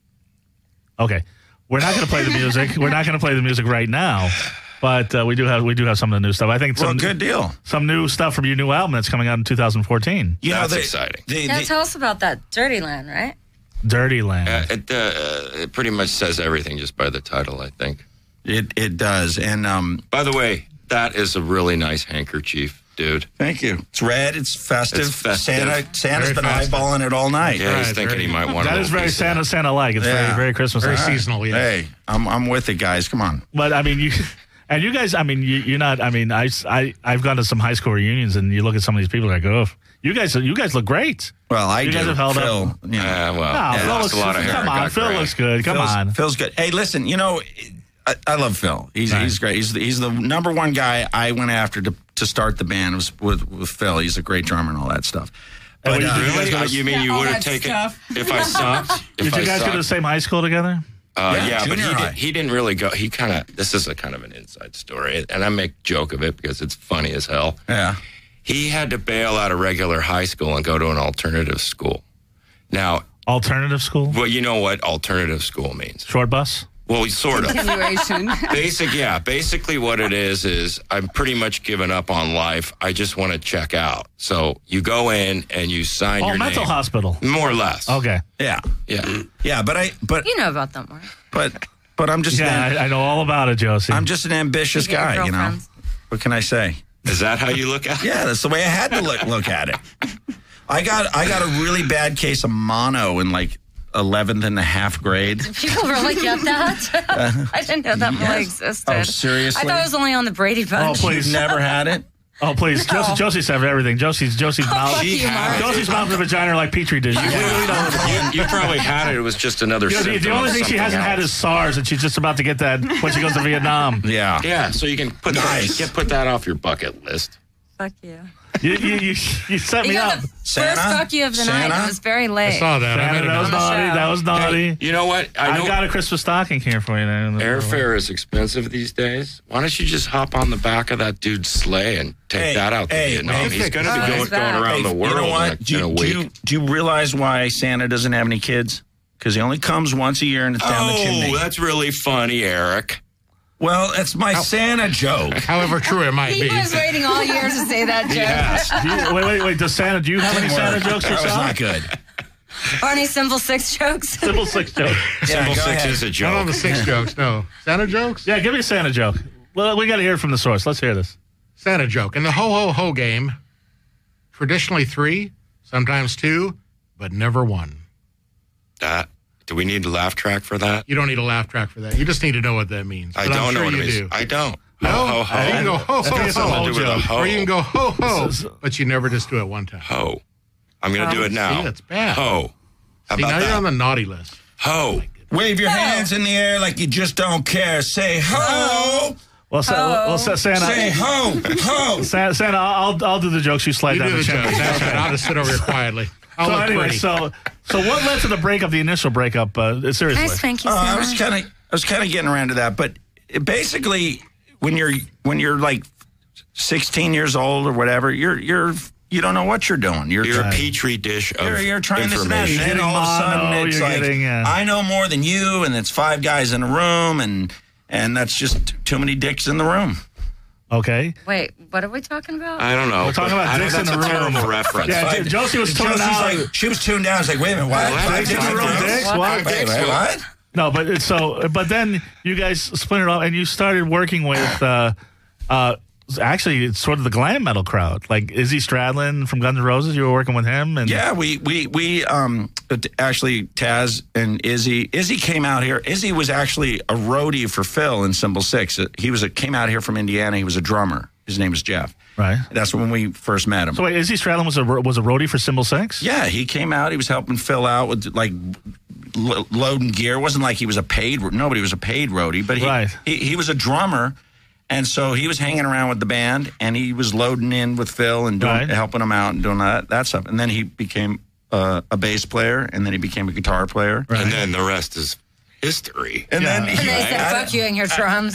Speaker 1: Okay, we're not going to play the music. We're not going to play the music right now. But uh, we do have we do have some of the new stuff. I think some
Speaker 4: Well, good deal.
Speaker 1: some new stuff from your new album that's coming out in two thousand fourteen.
Speaker 4: You
Speaker 5: That's
Speaker 4: the-
Speaker 5: exciting.
Speaker 4: the-
Speaker 2: Yeah,
Speaker 4: the-
Speaker 2: tell us about that Dirty Land, right?
Speaker 1: Dirty Land.
Speaker 5: Uh, it, uh, it pretty much says everything just by the title, I think.
Speaker 4: it it does, and um,
Speaker 5: By the way, that is a really nice handkerchief, dude.
Speaker 4: thank you. It's red. It's festive.
Speaker 5: It's festive.
Speaker 4: Santa Santa's
Speaker 6: Very
Speaker 4: been
Speaker 6: festive.
Speaker 4: eyeballing it all night.
Speaker 5: Yeah, he's
Speaker 6: Right,
Speaker 5: thinking
Speaker 6: very-
Speaker 5: he might want
Speaker 1: That
Speaker 5: a
Speaker 1: is
Speaker 5: little
Speaker 1: very
Speaker 5: piece of
Speaker 1: Santa
Speaker 5: that.
Speaker 1: Santa like. It's
Speaker 4: Yeah.
Speaker 1: very very Christmas.
Speaker 6: Very
Speaker 1: like.
Speaker 6: seasonal, yes.
Speaker 4: Hey, I'm I'm with it, guys. Come on.
Speaker 1: But I mean, you and you guys. I mean, you, you're not. I mean, I I I've gone to some high school reunions, and you look at some of these people like, oh, you guys, you guys look great.
Speaker 4: Well, I
Speaker 1: You
Speaker 4: do.
Speaker 1: guys have held
Speaker 4: Phil,
Speaker 1: up.
Speaker 4: you know,
Speaker 5: Uh, well,
Speaker 1: No,
Speaker 5: yeah,
Speaker 1: Phil
Speaker 5: lost
Speaker 1: looks,
Speaker 5: a lot of hair.
Speaker 1: come on,
Speaker 5: got
Speaker 1: Phil
Speaker 5: gray.
Speaker 1: looks good. Come
Speaker 4: Phil's,
Speaker 1: on.
Speaker 4: Phil's good. Hey, listen, you know, I, I love Phil. He's
Speaker 1: Right.
Speaker 4: he's great. He's the, he's the number one guy I went after to to start the band was with with Phil. He's a great drummer and all that stuff.
Speaker 1: And
Speaker 4: But
Speaker 1: we-
Speaker 4: uh,
Speaker 1: you guys
Speaker 5: Really?
Speaker 1: gonna-
Speaker 5: Uh, you mean
Speaker 7: Yeah,
Speaker 5: you
Speaker 7: all
Speaker 5: would have
Speaker 7: that
Speaker 5: taken
Speaker 7: stuff.
Speaker 5: if I sucked? If
Speaker 1: Did
Speaker 5: I
Speaker 1: you guys go to the
Speaker 5: sucked?
Speaker 1: same high school together?
Speaker 5: Uh,
Speaker 4: Yeah,
Speaker 5: yeah, but
Speaker 4: junior
Speaker 5: he,
Speaker 4: high.
Speaker 5: did, he didn't really go. He kind of. This is a kind of an inside story, and I make joke of it because it's funny as hell.
Speaker 4: yeah.
Speaker 5: He had to bail out of regular high school and go to an alternative school. Now,
Speaker 1: Alternative school,
Speaker 5: well, you know what alternative school means.
Speaker 1: short bus.
Speaker 5: Well, sort of.
Speaker 7: Continuation.
Speaker 5: Basic, yeah. Basically, what it is is I'm pretty much given up on life. I just want to check out. So you go in and you sign
Speaker 1: Oh,
Speaker 5: your
Speaker 1: mental
Speaker 5: name.
Speaker 1: hospital.
Speaker 5: More or less.
Speaker 1: Okay.
Speaker 4: Yeah.
Speaker 5: Yeah.
Speaker 4: Yeah, but I but
Speaker 2: You know about that, Mark.
Speaker 4: but but I'm just
Speaker 1: Yeah,
Speaker 4: an,
Speaker 1: I, I know all about it, Josie.
Speaker 4: I'm just an ambitious
Speaker 2: You get your
Speaker 4: guy, you know.
Speaker 2: girlfriends.
Speaker 4: What can I say?
Speaker 5: Is that how you look at it?
Speaker 4: Yeah, that's the way I had to look look at it. I got I got a really bad case of mono in like eleventh and a half grade.
Speaker 2: People really get that? I didn't know that really existed.
Speaker 4: Oh, seriously?
Speaker 2: I thought it was only on the Brady
Speaker 1: oh,
Speaker 2: Bunch.
Speaker 1: please.
Speaker 4: You've never had it?
Speaker 1: Oh, please.
Speaker 2: No.
Speaker 1: Josie, Josie's have everything. Josie's Josie's mouth.
Speaker 2: fuck you, Mark.
Speaker 1: Josie's mouth and vagina are like Petri dish. You really don't.
Speaker 5: You, you probably had it. It was just another
Speaker 1: You know, the,
Speaker 5: symptom
Speaker 1: the only
Speaker 5: of
Speaker 1: thing she
Speaker 5: something
Speaker 1: hasn't had
Speaker 5: else.
Speaker 1: is SARS, and she's just about to get that when she goes to Vietnam.
Speaker 4: Yeah.
Speaker 5: Yeah, so you can put
Speaker 4: Nice.
Speaker 5: that, get, put that off your bucket list.
Speaker 2: Fuck you.
Speaker 1: You, you, you, you set
Speaker 2: You
Speaker 1: me
Speaker 2: got
Speaker 1: up.
Speaker 2: the
Speaker 4: Santa?
Speaker 2: first fuck you of the
Speaker 4: Santa?
Speaker 2: night. It was very late.
Speaker 6: I saw that. I
Speaker 1: Santa,
Speaker 6: made a
Speaker 1: that was
Speaker 6: note.
Speaker 2: on the
Speaker 1: naughty.
Speaker 2: show.
Speaker 1: That was naughty.
Speaker 5: You know what? I know
Speaker 1: I've got a Christmas stocking here for you. There.
Speaker 5: airfare is expensive these days. Why don't you just hop on the back of that dude's sleigh and take
Speaker 4: Hey,
Speaker 5: that out to
Speaker 4: hey,
Speaker 5: Vietnam?
Speaker 4: man,
Speaker 5: He's going to be
Speaker 2: Oh,
Speaker 5: going,
Speaker 2: he's
Speaker 5: going
Speaker 2: back.
Speaker 5: around the
Speaker 4: Hey,
Speaker 5: world
Speaker 4: you know
Speaker 5: in,
Speaker 4: what?
Speaker 5: a,
Speaker 4: Do
Speaker 5: in a
Speaker 4: you, do,
Speaker 5: week.
Speaker 4: you, do you realize why Santa doesn't have any kids? Because he only comes once a year and it's down the chimney.
Speaker 5: Oh, that's really funny, Eric.
Speaker 4: Well, it's my Santa joke.
Speaker 6: However true it might
Speaker 2: He
Speaker 6: be.
Speaker 2: was waiting all year to say that joke.
Speaker 5: Yes.
Speaker 1: Do you, wait, wait, wait. Does Santa? Do you have any Santa jokes
Speaker 4: That was
Speaker 1: yourself?
Speaker 4: not good.
Speaker 2: Or any Symbol Six jokes.
Speaker 1: Simple six joke.
Speaker 5: Symbol
Speaker 4: go
Speaker 5: six
Speaker 4: ahead.
Speaker 5: is a
Speaker 6: Not on
Speaker 5: joke.
Speaker 6: the six jokes, no. Santa jokes?
Speaker 1: Yeah, give me a Santa joke. Well, we got to hear it from the source. Let's hear this.
Speaker 6: Santa joke. In the ho ho ho game, traditionally three, sometimes two, but never one.
Speaker 5: That. Do we need a laugh track for that?
Speaker 6: You don't need a laugh track for that. You just need to know what that means.
Speaker 5: I
Speaker 6: But
Speaker 5: don't
Speaker 6: I'm
Speaker 5: know
Speaker 6: sure
Speaker 5: what it
Speaker 6: you
Speaker 5: means.
Speaker 6: do.
Speaker 5: I don't.
Speaker 6: No?
Speaker 5: Ho, ho, ho.
Speaker 6: You can go ho,
Speaker 1: I think
Speaker 6: ho,
Speaker 1: it's a
Speaker 6: ho.
Speaker 1: whole
Speaker 5: Do with a
Speaker 1: joke.
Speaker 5: ho.
Speaker 6: Or you can go ho, ho,
Speaker 1: This is-
Speaker 6: but you never just do it one time.
Speaker 5: Ho. I'm going to do it now.
Speaker 6: See, that's bad.
Speaker 5: Ho. How
Speaker 6: See,
Speaker 5: about
Speaker 6: now
Speaker 5: that?
Speaker 6: you're on the naughty list.
Speaker 5: Ho.
Speaker 4: Wave your hands in the air like you just don't care. Say ho.
Speaker 1: Well, Sa- well, Sa- Santa,
Speaker 4: Say ho. Ho.
Speaker 1: Santa, Santa, I'll I'll do the jokes. You slide
Speaker 6: You
Speaker 1: down
Speaker 6: do
Speaker 1: the
Speaker 6: the
Speaker 1: chimney.
Speaker 6: joke. That's right. I'll just sit over here quietly. I'll
Speaker 1: So
Speaker 6: look
Speaker 1: anyway,
Speaker 6: pretty.
Speaker 1: so so what led to the breakup? The initial breakup? Uh, seriously.
Speaker 2: Can I spank you,
Speaker 4: Uh, I
Speaker 2: Santa?
Speaker 4: was kind of, I was kind of getting around to that, but it basically, when you're when you're like sixteen years old or whatever, you're you're you don't know what you're doing. You're
Speaker 5: You're a
Speaker 4: trying,
Speaker 5: petri dish of
Speaker 4: you're, you're trying this and that, and
Speaker 5: information.
Speaker 4: then all of a sudden
Speaker 1: Mono,
Speaker 4: it's
Speaker 1: you're
Speaker 4: like
Speaker 1: getting, uh,
Speaker 4: I know more than you, and it's five guys in a room, and and that's just too many dicks in the room.
Speaker 1: Okay.
Speaker 2: Wait, what are we talking about?
Speaker 5: I don't know.
Speaker 1: We're talking
Speaker 5: but
Speaker 1: about
Speaker 5: I know
Speaker 1: dicks in
Speaker 5: that's
Speaker 1: the
Speaker 5: a
Speaker 1: room.
Speaker 5: terrible reference.
Speaker 1: Yeah,
Speaker 4: Five-
Speaker 1: Josie was tuned
Speaker 4: Josie's
Speaker 1: out.
Speaker 4: like, she was tuned down. I was like, wait a minute, what?
Speaker 5: What?
Speaker 4: Five
Speaker 5: Dicks in the room,
Speaker 1: dicks?
Speaker 4: Wait,
Speaker 1: What?
Speaker 4: wait, wait, what?
Speaker 1: No, but it's so. But then you guys splintered off, and you started working with. Uh, uh, actually, it's sort of the glam metal crowd, like Izzy Stradlin from Guns N' Roses. You were working with him, and
Speaker 4: Yeah, we we we um actually Taz and Izzy. Izzy came out here. Izzy was actually a roadie for Phil in Symbol Six. He was a, came out here from Indiana. He was a drummer. His name is Jeff.
Speaker 1: right.
Speaker 4: That's when we first met him.
Speaker 1: So wait, Izzy Stradlin was a was a roadie for Symbol Six.
Speaker 4: Yeah, he came out. He was helping Phil out with like lo- loading gear. It wasn't like he was a paid. Nobody was a paid roadie, but he,
Speaker 1: Right.
Speaker 4: he he was a drummer, and so he was hanging around with the band, and he was loading in with Phil and doing,
Speaker 1: Right.
Speaker 4: helping him out and doing that that stuff. And then he became uh, a bass player, and then he became a guitar player.
Speaker 5: And then the rest is history.
Speaker 4: And
Speaker 1: Yeah.
Speaker 4: then
Speaker 2: And
Speaker 4: he,
Speaker 2: they said,
Speaker 4: I-
Speaker 2: fuck you and your drums.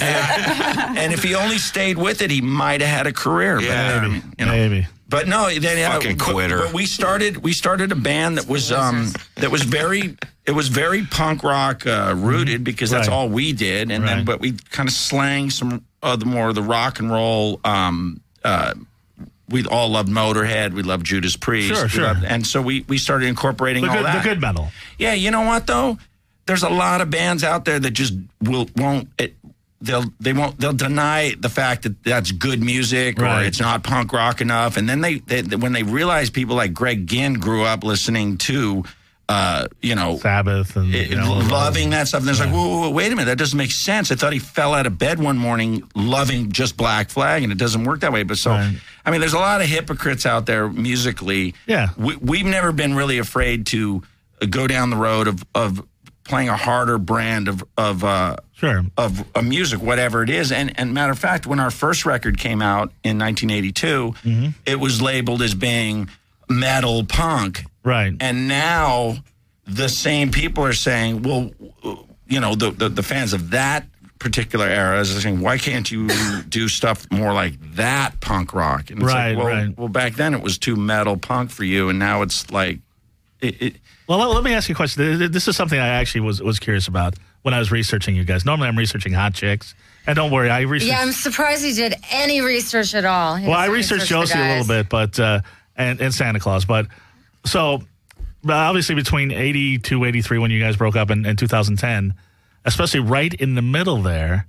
Speaker 4: and if he only stayed with it, he might have had a career.
Speaker 5: Yeah.
Speaker 4: but,
Speaker 1: Maybe.
Speaker 4: um, you know.
Speaker 1: Maybe.
Speaker 4: But no, then uh,
Speaker 5: Fucking
Speaker 4: but-
Speaker 5: quitter.
Speaker 4: But, we started we started a band that was um that was very it was very punk rock uh, rooted because that's
Speaker 1: Right.
Speaker 4: all we did, and then
Speaker 1: Right.
Speaker 4: but we kind of slang some of the more of the rock and roll. Um, uh, we all loved Motorhead. We loved Judas Priest.
Speaker 1: Sure,
Speaker 4: we
Speaker 1: sure.
Speaker 4: loved- and so we we started incorporating
Speaker 1: The
Speaker 4: all
Speaker 1: good, the
Speaker 4: that.
Speaker 1: good metal.
Speaker 4: Yeah, you know what though? There's a lot of bands out there that just will won't. It, they'll they won't they'll deny the fact that that's good music or
Speaker 1: Right.
Speaker 4: it's not punk rock enough. And then they, they when they realize people like Greg Ginn grew up listening to, uh, you know.
Speaker 1: Sabbath and
Speaker 4: it-
Speaker 1: you know,
Speaker 4: loving that stuff, and it's like, whoa, whoa, whoa, wait a minute, that doesn't make sense. I thought he fell out of bed one morning loving just Black Flag, and it doesn't work that way. But so,
Speaker 1: Right.
Speaker 4: I mean, there's a lot of hypocrites out there musically.
Speaker 1: Yeah.
Speaker 4: we, we've never been really afraid to go down the road of of playing a harder brand of of uh,
Speaker 1: Sure.
Speaker 4: of, of music, whatever it is. And and matter of fact, when our first record came out in nineteen eighty-two,
Speaker 1: Mm-hmm.
Speaker 4: it was labeled as being metal punk.
Speaker 1: Right.
Speaker 4: And now the same people are saying, well, you know, the the, the fans of that particular era is saying, why can't you do stuff more like that punk rock? And it's
Speaker 1: Right,
Speaker 4: like, well,
Speaker 1: right.
Speaker 4: well, back then it was too metal punk for you, and now it's like, it, it,
Speaker 1: Well, let, let me ask you a question. Th- This is something I actually was, was curious about when I was researching you guys. Normally, I'm researching hot chicks, and don't worry, I researched.
Speaker 2: Yeah, I'm surprised he did any research at all. He
Speaker 1: well, I
Speaker 2: just
Speaker 1: researched
Speaker 2: researched the
Speaker 1: Josie a little
Speaker 2: guys.
Speaker 1: bit, but uh, and and Santa Claus, but so but obviously between eighty-two, eighty-three when you guys broke up, and, and two thousand ten, especially right in the middle there,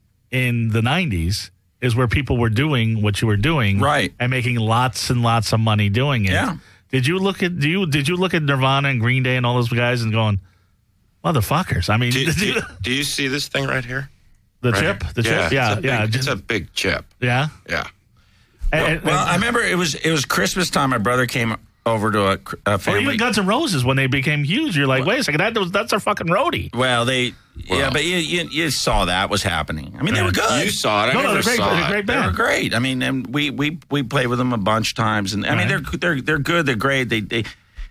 Speaker 1: in the nineties. Is where people were doing what you were doing,
Speaker 4: Right.
Speaker 1: and making lots and lots of money doing it.
Speaker 4: Yeah.
Speaker 1: Did you look at do you did you look at Nirvana and Green Day and all those guys and going, motherfuckers? I mean,
Speaker 5: Do, do, do you see this thing right here?
Speaker 1: the
Speaker 5: Right
Speaker 1: chip,
Speaker 5: here?
Speaker 1: the chip,
Speaker 5: it's
Speaker 1: yeah,
Speaker 5: a big,
Speaker 1: yeah,
Speaker 5: It's
Speaker 1: just-
Speaker 5: a big chip.
Speaker 1: yeah.
Speaker 5: Yeah.
Speaker 1: And- and-
Speaker 4: well, I remember it was it was Christmas time. My brother came over to a, a
Speaker 1: or
Speaker 4: family.
Speaker 1: even Guns N' Roses when they became huge. You're like, wait a second, that was that's our fucking roadie.
Speaker 4: Well, they yeah,
Speaker 5: Well.
Speaker 4: but you, you you saw that was happening. I mean, they were good.
Speaker 5: You saw it. I
Speaker 1: No, no,
Speaker 5: never
Speaker 1: they're great,
Speaker 5: saw
Speaker 1: they're
Speaker 5: it.
Speaker 1: great
Speaker 4: They were
Speaker 1: band.
Speaker 4: great. I mean, and we we we played with them a bunch of times, and I mean,
Speaker 1: Right.
Speaker 4: they're they're they're good. They're great. They they.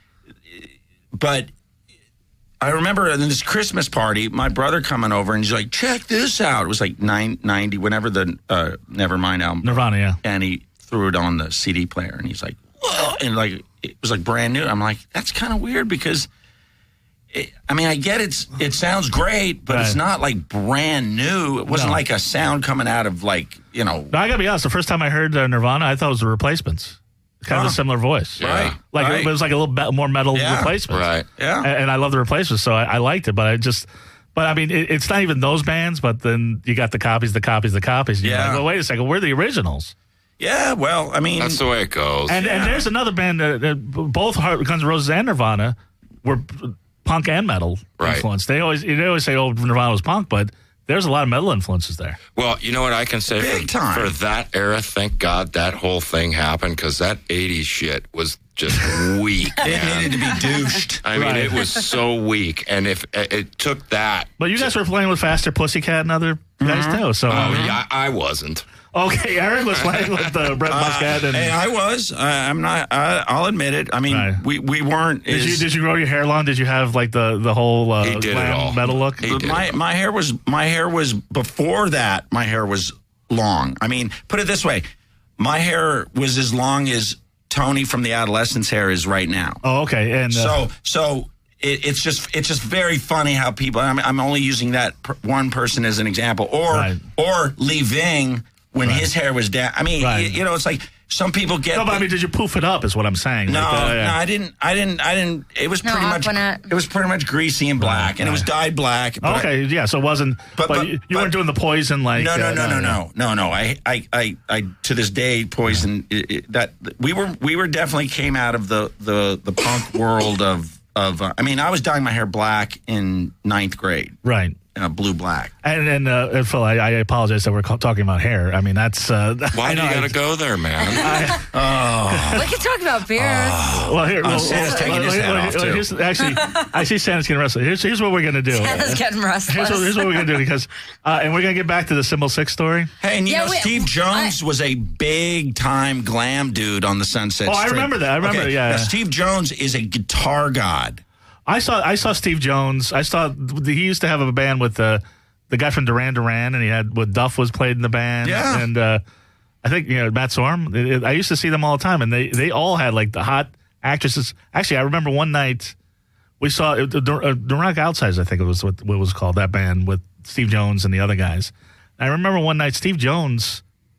Speaker 4: But I remember in this Christmas party, my brother coming over and he's like, "Check this out." It was like nine ninety, whenever the uh, Nevermind album,
Speaker 1: Nirvana, yeah.
Speaker 4: and he threw it on the C D player, and he's like, "Whoa!" And like it was like brand new. I'm like, that's kind of weird because. It, I mean, I get it's it sounds great, but it's
Speaker 1: Right.
Speaker 4: not like brand new. It wasn't
Speaker 1: No.
Speaker 4: like a sound coming out of like you know.
Speaker 1: No, I gotta be honest. The first time I heard uh, Nirvana, I thought it was the Replacements. Kind of
Speaker 4: Huh.
Speaker 1: a similar voice,
Speaker 4: Right.
Speaker 1: Like
Speaker 4: right.
Speaker 1: it was like a little bit more metal
Speaker 4: Yeah.
Speaker 1: Replacements,
Speaker 5: Right.
Speaker 4: Yeah.
Speaker 1: And, and I love the Replacements, so I, I liked it. But I just, but I mean, it, it's not even those bands. But then you got the copies, the copies, the copies. And you're
Speaker 4: Yeah.
Speaker 1: like, well, wait a second, we're the originals.
Speaker 4: Yeah, well, I mean,
Speaker 5: That's the way it goes.
Speaker 1: And and there's another band that, that both Guns N' Roses and Nirvana were punk and metal
Speaker 5: Right.
Speaker 1: influenced. They always they always say, "Oh, Nirvana was punk," but there's a lot of metal influences there.
Speaker 5: Well, you know what I can say
Speaker 4: Big
Speaker 5: for,
Speaker 4: time.
Speaker 5: for that era? Thank God that whole thing happened because that eighties shit was just weak.
Speaker 4: it
Speaker 5: man.
Speaker 4: needed to be douched.
Speaker 5: I mean,
Speaker 1: Right.
Speaker 5: it was so weak, and if it, it took that.
Speaker 1: But you guys were playing with Faster Pussycat and other guys too. So
Speaker 5: Oh, yeah, I wasn't.
Speaker 1: okay, Eric was playing with uh, Brett Muscat. And
Speaker 4: Hey, I was. I, I'm not. I, I'll admit it. I mean,
Speaker 1: Right.
Speaker 4: we, we weren't.
Speaker 1: did
Speaker 4: as-
Speaker 1: you did you grow your hair long? Did you have like the the whole uh,
Speaker 5: He did it
Speaker 1: glam
Speaker 5: all.
Speaker 1: metal look?
Speaker 5: He did.
Speaker 4: my my hair was my hair was before that. My hair was long. I mean, put it this way, my hair was as long as Tony from the Adolescents' hair is right now.
Speaker 1: Oh, okay. And uh,
Speaker 4: So so it, it's just it's just very funny how people. I'm, I'm only using that per, one person as an example, or
Speaker 1: Right.
Speaker 4: or Lee Ving when
Speaker 1: Right.
Speaker 4: his hair was down. I mean,
Speaker 1: Right.
Speaker 4: you, you know, it's like some people get.
Speaker 1: no, but I mean, did you poof it up? Is what I'm saying.
Speaker 4: No,
Speaker 1: Like, uh, yeah.
Speaker 4: no, I didn't. I didn't. I didn't. It was
Speaker 2: No,
Speaker 4: pretty much.
Speaker 2: Aquanet.
Speaker 4: It was pretty much greasy and black, and it was dyed black. but I-
Speaker 1: Okay, yeah. So it wasn't. But,
Speaker 4: But- but-
Speaker 1: you, you
Speaker 4: but-
Speaker 1: weren't doing the poison like.
Speaker 4: no, no,
Speaker 1: uh,
Speaker 4: no, no, no, no, no. I, I, I, I to this day, Poison. It, it, that we were, we were definitely came out of the the the punk world of of. Uh, I mean, I was dyeing my hair black in ninth grade,
Speaker 1: Right.
Speaker 4: uh, blue black.
Speaker 1: And and uh, and Phil, I, I apologize that we're ca- talking about hair. I mean, that's. Uh,
Speaker 5: Why
Speaker 1: I
Speaker 5: do you
Speaker 1: know,
Speaker 5: got to
Speaker 1: I-
Speaker 5: go there, man?
Speaker 2: We can talk about beers.
Speaker 1: Well, here, well,
Speaker 4: Santa's
Speaker 1: well,
Speaker 4: taking his
Speaker 1: well,
Speaker 4: hat
Speaker 1: well,
Speaker 4: off,
Speaker 1: well,
Speaker 4: too.
Speaker 1: here's- Actually, I see Santa's getting restless. Here's, here's what we're going to do.
Speaker 2: Santa's getting
Speaker 1: Here's what,
Speaker 2: restless.
Speaker 1: here's what we're going to do because, uh, and we're going to get back to the Symbol Six story.
Speaker 4: Hey, and you
Speaker 2: Yeah,
Speaker 4: know,
Speaker 2: wait,
Speaker 4: Steve Jones was a big time glam dude on the Sunset
Speaker 1: Oh, I
Speaker 4: Strip.
Speaker 1: remember that. I remember,
Speaker 4: Okay,
Speaker 1: yeah.
Speaker 4: now, Steve Jones is a guitar god.
Speaker 1: I saw I saw Steve Jones. I saw he used to have a band with the the guy from Duran Duran, and he had with Duff was played in the band.
Speaker 4: Yeah.
Speaker 1: and uh, I think you know Matt Sorm. It- it- I used to see them all the time, and they they all had like the hot actresses. Actually, I remember one night we saw uh, Dur- uh, Duran Outsiders. I think it was what, what it was called, that band with Steve Jones and the other guys. I remember one night Steve Jones,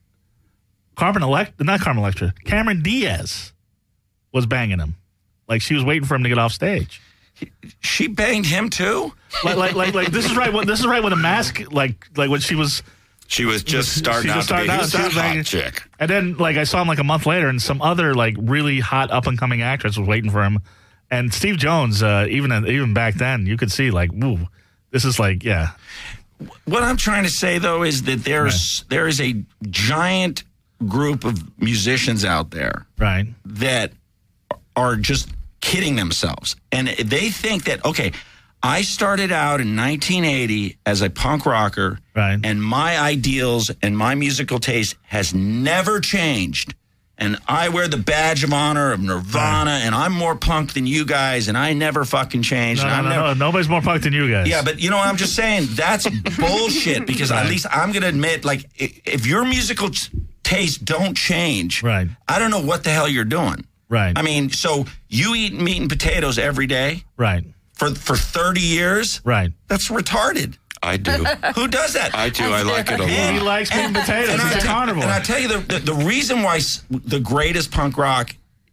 Speaker 1: Carmen Electra, not Carmen Electra, Cameron Diaz was banging him, like she was waiting for him to get off stage.
Speaker 4: She banged him too.
Speaker 1: like, like, like, like, this is right. When this is right when the mask, like, like when she was,
Speaker 5: She was just
Speaker 1: She
Speaker 5: starting
Speaker 1: just
Speaker 5: out to
Speaker 1: started
Speaker 5: be
Speaker 1: out,
Speaker 5: who's
Speaker 1: she
Speaker 5: that
Speaker 1: was
Speaker 5: hot
Speaker 1: banging-
Speaker 5: chick.
Speaker 1: and then like I saw him like a month later, and some other like really hot up and coming actress was waiting for him, and Steve Jones, uh, even even back then, you could see like, woo, this is like, yeah,
Speaker 4: What I'm trying to say though is that there's there is a giant group of musicians out there
Speaker 1: right,
Speaker 4: that are just kidding themselves. And they think that, okay, I started out in nineteen eighty as a punk rocker,
Speaker 1: Right.
Speaker 4: and my ideals and my musical taste has never changed. And I wear the badge of honor of Nirvana, and I'm more punk than you guys, and I never fucking changed.
Speaker 1: no,
Speaker 4: and
Speaker 1: no,
Speaker 4: I'm
Speaker 1: no,
Speaker 4: never,
Speaker 1: no, nobody's more punk than you guys.
Speaker 4: yeah, but you know what I'm just saying? That's bullshit because at least I'm going to admit, like, i- if your musical t- taste don't change,
Speaker 1: Right.
Speaker 4: I don't know what the hell you're doing.
Speaker 1: right,
Speaker 4: I mean, so you eat meat and potatoes every day
Speaker 1: right,
Speaker 4: for for thirty years?
Speaker 1: right.
Speaker 4: That's retarded.
Speaker 5: I do.
Speaker 4: Who does that?
Speaker 5: I do. I like it a
Speaker 1: He, he
Speaker 5: lot.
Speaker 1: likes meat and potatoes.
Speaker 4: and, I
Speaker 1: He's a
Speaker 4: tell,
Speaker 1: carnivore.
Speaker 4: and I tell you, the, the, the reason why s- the greatest punk rock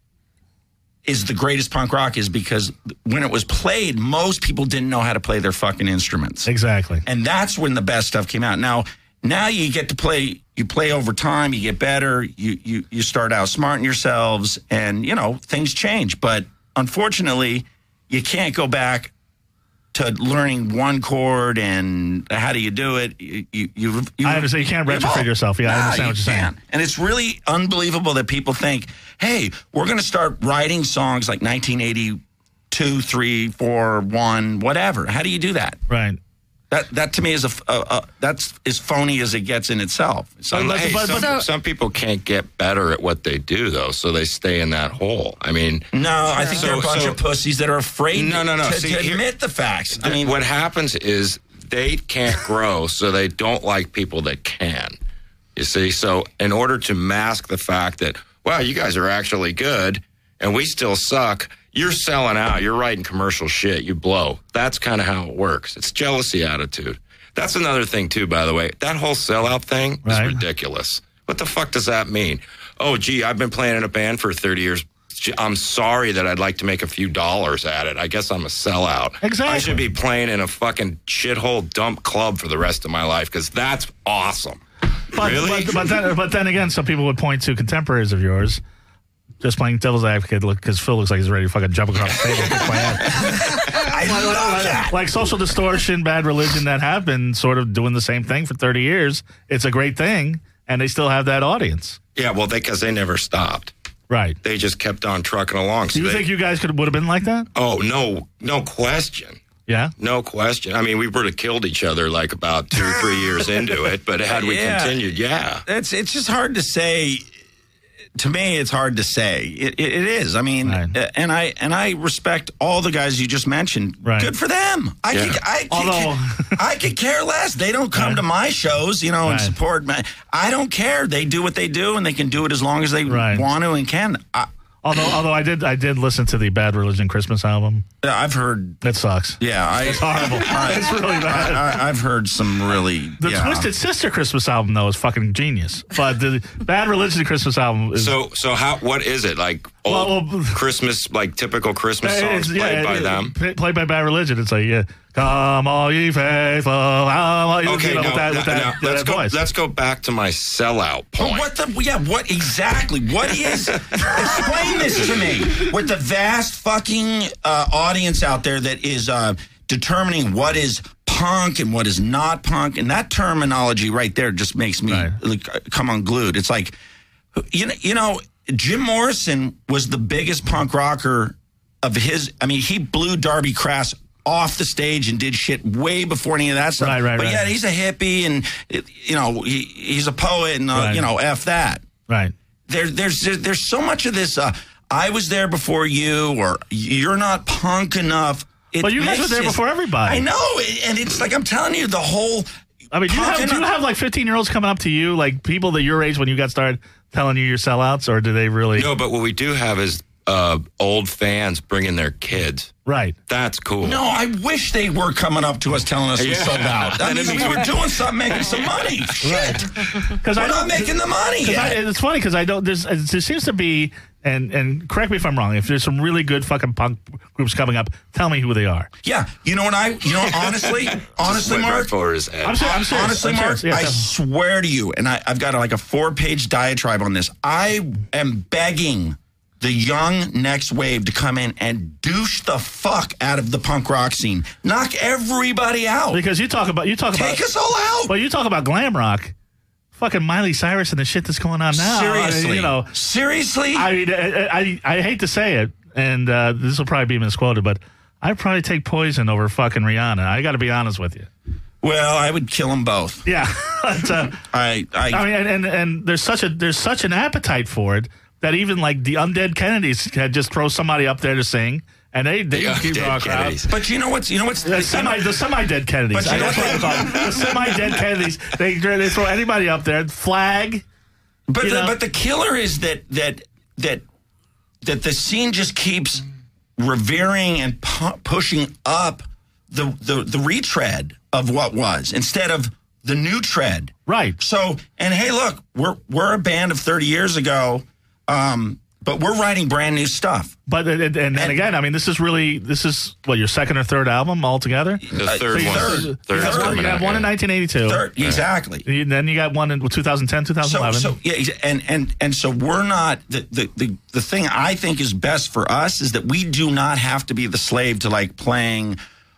Speaker 4: is the greatest punk rock is because when it was played, most people didn't know how to play their fucking instruments.
Speaker 1: Exactly.
Speaker 4: And that's when the best stuff came out. Now, now you get to play. You play over time. You get better. You you you start out smarting yourselves, and you know things change. But unfortunately, you can't go back to learning one chord and how do you do it. You you, you, you
Speaker 1: I understand. You can't retrofit yourself. Yeah, I
Speaker 4: Nah,
Speaker 1: understand
Speaker 4: you
Speaker 1: what you're saying.
Speaker 4: can't. And it's really unbelievable that people think, hey, we're going to start writing songs like nineteen eighty-two, three, four, one, whatever. How do you do that?
Speaker 1: Right.
Speaker 4: That that to me is a, a, a that's as phony as it gets in itself. So
Speaker 5: Some,
Speaker 1: but-
Speaker 5: hey,
Speaker 1: but-
Speaker 5: some,
Speaker 2: but-
Speaker 5: some people can't get better at what they do, though, so they stay in that hole. I mean,
Speaker 4: no, I think
Speaker 5: So-
Speaker 4: they're a bunch
Speaker 5: so-
Speaker 4: of pussies that are afraid
Speaker 5: No, no, no.
Speaker 4: to,
Speaker 5: See,
Speaker 4: to
Speaker 5: here-
Speaker 4: admit the facts. I
Speaker 5: I
Speaker 4: mean,
Speaker 5: mean, what happens is they can't grow, so they don't like people that can. You see? So, in order to mask the fact that, wow, you guys are actually good and we still suck, you're selling out. You're writing commercial shit. You blow. That's kind of how it works. It's jealousy attitude. That's another thing, too, by the way. That whole sellout thing is
Speaker 1: Right.
Speaker 5: ridiculous. What the fuck does that mean? Oh, gee, I've been playing in a band for thirty years. Gee, I'm sorry that I'd like to make a few dollars at it. I guess I'm a sellout.
Speaker 1: Exactly.
Speaker 5: I should be playing in a fucking shithole dump club for the rest of my life because that's awesome.
Speaker 1: But,
Speaker 5: Really?
Speaker 1: but, but, then, but then again, some people would point to contemporaries of yours. Just playing devil's advocate, because Phil looks like he's ready to fucking jump across the table. And kick my ass.
Speaker 4: I love that.
Speaker 1: Like Social Distortion, Bad Religion, that have been sort of doing the same thing for thirty years. It's a great thing, and they still have that audience.
Speaker 5: Yeah, well, because they, they never stopped.
Speaker 1: Right.
Speaker 5: They just kept on trucking along. So
Speaker 1: Do you
Speaker 5: they,
Speaker 1: think you guys could would have been like that?
Speaker 5: Oh, no, no question.
Speaker 1: Yeah.
Speaker 5: No question. I mean, we would have killed each other like about two or three years into it, but had we
Speaker 4: Yeah.
Speaker 5: continued, yeah.
Speaker 4: It's it's just hard to say. To me, it's hard to say. It, it, it is. I mean,
Speaker 1: Right.
Speaker 4: uh, and I and I respect all the guys you just mentioned.
Speaker 1: Right.
Speaker 4: Good for them. I
Speaker 5: Yeah.
Speaker 4: could I could,
Speaker 1: Although-
Speaker 4: I could care less. They don't come
Speaker 1: Right.
Speaker 4: to my shows, you know, and
Speaker 1: Right.
Speaker 4: support my. I don't care. They do what they do, and they can do it as long as they
Speaker 1: Right.
Speaker 4: want to and can. I,
Speaker 1: Although, although I did, I did listen to the Bad Religion Christmas album.
Speaker 4: I've heard.
Speaker 1: It sucks.
Speaker 4: Yeah, I,
Speaker 1: It's horrible. It's really bad.
Speaker 4: I, I, I've heard some really.
Speaker 1: The
Speaker 4: yeah.
Speaker 1: Twisted Sister Christmas album, though, is fucking genius. But the Bad Religion Christmas album is.
Speaker 5: So, so how? What is it like? Old
Speaker 1: Well, well,
Speaker 5: Christmas, like typical Christmas
Speaker 1: It's-
Speaker 5: songs
Speaker 1: yeah,
Speaker 5: played by
Speaker 1: it-
Speaker 5: them.
Speaker 1: p- Played by Bad Religion. It's like, yeah, come all ye faithful. Come all ye,
Speaker 5: Okay,
Speaker 1: you know,
Speaker 5: now,
Speaker 1: with that, with
Speaker 5: now-
Speaker 1: that,
Speaker 5: now,
Speaker 1: with
Speaker 5: let's
Speaker 1: that
Speaker 5: go.
Speaker 1: voice.
Speaker 5: Let's go back to my sellout
Speaker 4: But
Speaker 5: point.
Speaker 4: what the? Yeah, what exactly? What is? Explain this to me. With the vast fucking uh, audience out there that is uh, determining what is punk and what is not punk, and that terminology right there just makes me
Speaker 1: Right.
Speaker 4: like, come unglued. It's like, you know, you know, Jim Morrison was the biggest punk rocker of his. I mean, he blew Darby Crass off the stage and did shit way before any of that stuff.
Speaker 1: Right, right,
Speaker 4: but
Speaker 1: right.
Speaker 4: yeah, he's a hippie and you know he, he's a poet and uh,
Speaker 1: Right.
Speaker 4: you know f that.
Speaker 1: Right.
Speaker 4: There, there's there's so much of this. Uh, I was there before you, or you're not punk enough. It
Speaker 1: But you guys
Speaker 4: makes
Speaker 1: were there
Speaker 4: this-
Speaker 1: before everybody.
Speaker 4: I know, and it's like I'm telling you, the whole.
Speaker 1: I mean, do you,
Speaker 4: punk
Speaker 1: have, do you
Speaker 4: enough-
Speaker 1: have like fifteen year olds coming up to you, like people that your age when you got started telling you you're sellouts, or do they really?
Speaker 5: No, but what we do have is uh, old fans bringing their kids.
Speaker 1: Right.
Speaker 5: That's cool.
Speaker 4: No, I wish they were coming up to us telling us we
Speaker 5: Yeah.
Speaker 4: sold out. That
Speaker 5: And
Speaker 4: means
Speaker 5: it
Speaker 4: we
Speaker 5: means
Speaker 4: were doing something, making some money. Shit,
Speaker 1: Because
Speaker 4: we're
Speaker 1: I
Speaker 4: not making the money
Speaker 1: Cause I,
Speaker 4: yet.
Speaker 1: it's funny because I don't. There's there seems to be, and and correct me if I'm wrong. If there's some really good fucking punk groups coming up, tell me who they are.
Speaker 4: Yeah, you know what I? You know, honestly, honestly,
Speaker 5: Went right
Speaker 4: Mark.
Speaker 5: for his head.
Speaker 1: I'm serious. I'm serious.
Speaker 4: Honestly,
Speaker 1: I'm
Speaker 4: Mark,
Speaker 1: serious. Yeah,
Speaker 4: I
Speaker 1: tell me.
Speaker 4: swear to you, and I, I've got like a four-page diatribe on this. I am begging the young next wave to come in and douche the fuck out of the punk rock scene. Knock everybody out.
Speaker 1: Because you talk about you talk
Speaker 4: Take
Speaker 1: about
Speaker 4: us all out.
Speaker 1: well, you talk about glam rock, fucking Miley Cyrus and the shit that's going on now.
Speaker 4: Seriously,
Speaker 1: I mean, you know.
Speaker 4: seriously.
Speaker 1: I mean, I, I I hate to say it, and uh, this will probably be misquoted, but I'd probably take Poison over fucking Rihanna. I got to be honest with you.
Speaker 4: well, I would kill them both.
Speaker 1: Yeah, but, uh,
Speaker 4: I, I,
Speaker 1: I mean, and, and and there's such a there's such an appetite for it that even like the Undead Kennedys had just throw somebody up there to sing, and they they
Speaker 5: The
Speaker 1: keep
Speaker 5: Undead
Speaker 1: our crowd.
Speaker 5: Kennedys.
Speaker 4: but you know what's, you know what's,
Speaker 1: The semi the semi dead Kennedys.
Speaker 4: But you
Speaker 1: I
Speaker 4: know
Speaker 1: that's what
Speaker 4: what-
Speaker 1: I call them. The semi dead Kennedys. They they throw anybody up there. Flag.
Speaker 4: But
Speaker 1: You
Speaker 4: the,
Speaker 1: know?
Speaker 4: but the killer is that that that that the scene just keeps revering and pu- pushing up the, the the retread of what was instead of the new tread.
Speaker 1: Right.
Speaker 4: So, and hey, look, we're we're a band of thirty years ago, um, but we're writing brand new stuff.
Speaker 1: But and, and, and again, I mean, this is really this is what your second or third album altogether.
Speaker 5: The
Speaker 4: Uh,
Speaker 5: third
Speaker 4: third.
Speaker 5: one.
Speaker 4: Third.
Speaker 5: Third
Speaker 1: You
Speaker 5: is
Speaker 1: got one,
Speaker 5: coming
Speaker 1: you got
Speaker 5: out,
Speaker 1: one
Speaker 5: yeah.
Speaker 1: in nineteen eighty-two.
Speaker 4: Third, exactly.
Speaker 1: And then you got one in twenty ten, twenty
Speaker 4: So,
Speaker 1: eleven.
Speaker 4: so yeah, and and and so we're not the, the the the thing I think is best for us is that we do not have to be the slave to like playing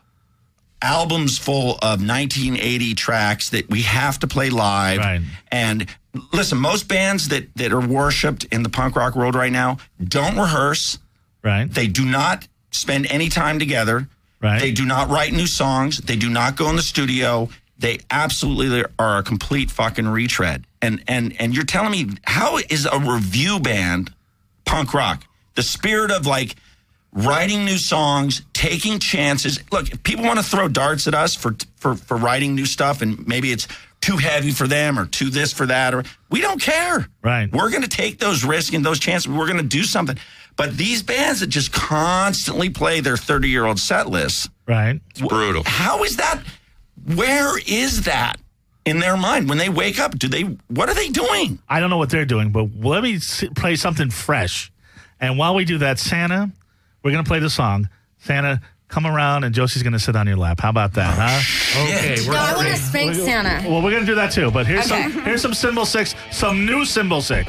Speaker 4: albums full of nineteen eighty tracks that we have to play live.
Speaker 1: Right.
Speaker 4: And listen, most bands that that are worshipped in the punk rock world right now don't rehearse.
Speaker 1: right.
Speaker 4: They do not spend any time together.
Speaker 1: Right.
Speaker 4: They do not write new songs. They do not go in the studio. They absolutely are a complete fucking retread. And and and you're telling me, how is a review band punk rock? The spirit of like writing new songs, taking chances. Look, if people want to throw darts at us for for for writing new stuff, and maybe it's too heavy for them or too this for that, or we don't care.
Speaker 1: Right.
Speaker 4: We're going to take those risks and those chances. We're going to do something. But these bands that just constantly play their thirty-year-old set lists,
Speaker 1: Right.
Speaker 5: It's brutal.
Speaker 4: how is that? Where is that in their mind when they wake up? Do they? What are they doing?
Speaker 1: I don't know what they're doing, but let me s- play something fresh. And while we do that, Santa, we're going to play the song. Santa, come around and Josie's going to sit on your lap. How about that, huh?
Speaker 6: Okay,
Speaker 2: No,
Speaker 6: we're
Speaker 2: I want to
Speaker 6: ready.
Speaker 2: spank Santa.
Speaker 1: Well, we're going to do that too, but here's
Speaker 2: Okay.
Speaker 1: some here's some Symbol six, some new Symbol six.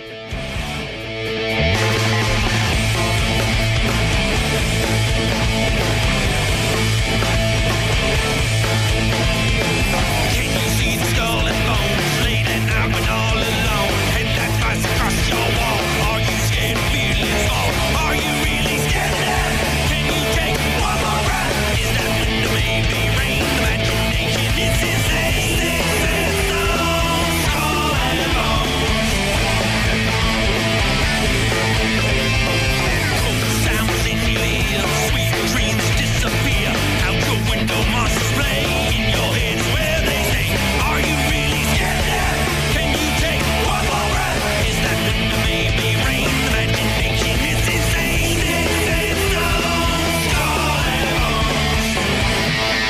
Speaker 8: Can you see the skull and bones leaning out and all alone? And that flies across your wall. Are you scared of feeling fall? Are you really scared of that? Can you take one more breath? Is that window maybe rain? Imagination is insane. There's no skull and bones. Cold sounds in your ears, sweet dreams disappear. Out your window, monsters play. In your head is where they stay. Are you really scared of that? Can you take one more breath? Is that window maybe rain? Imagination is insane. There's no skull and bones.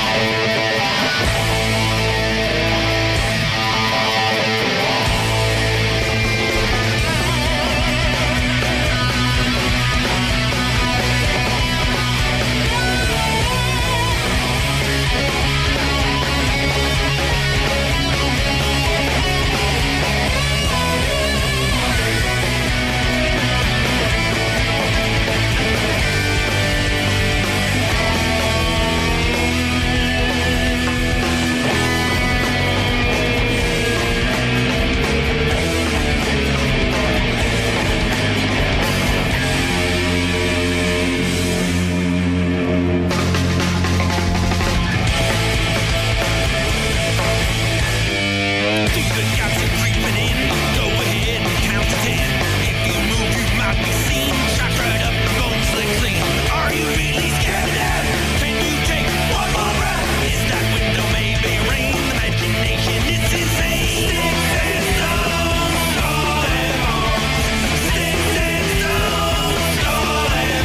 Speaker 8: The good guys are creeping in. Go ahead and count to ten. If you move, you might be seen. Shot right up the bone, slick clean. Are you really scared of that? Can you take one more breath? Is that window maybe rain? Imagination is insane. Sticks and stones, skull and bones. Sticks and stones, skull and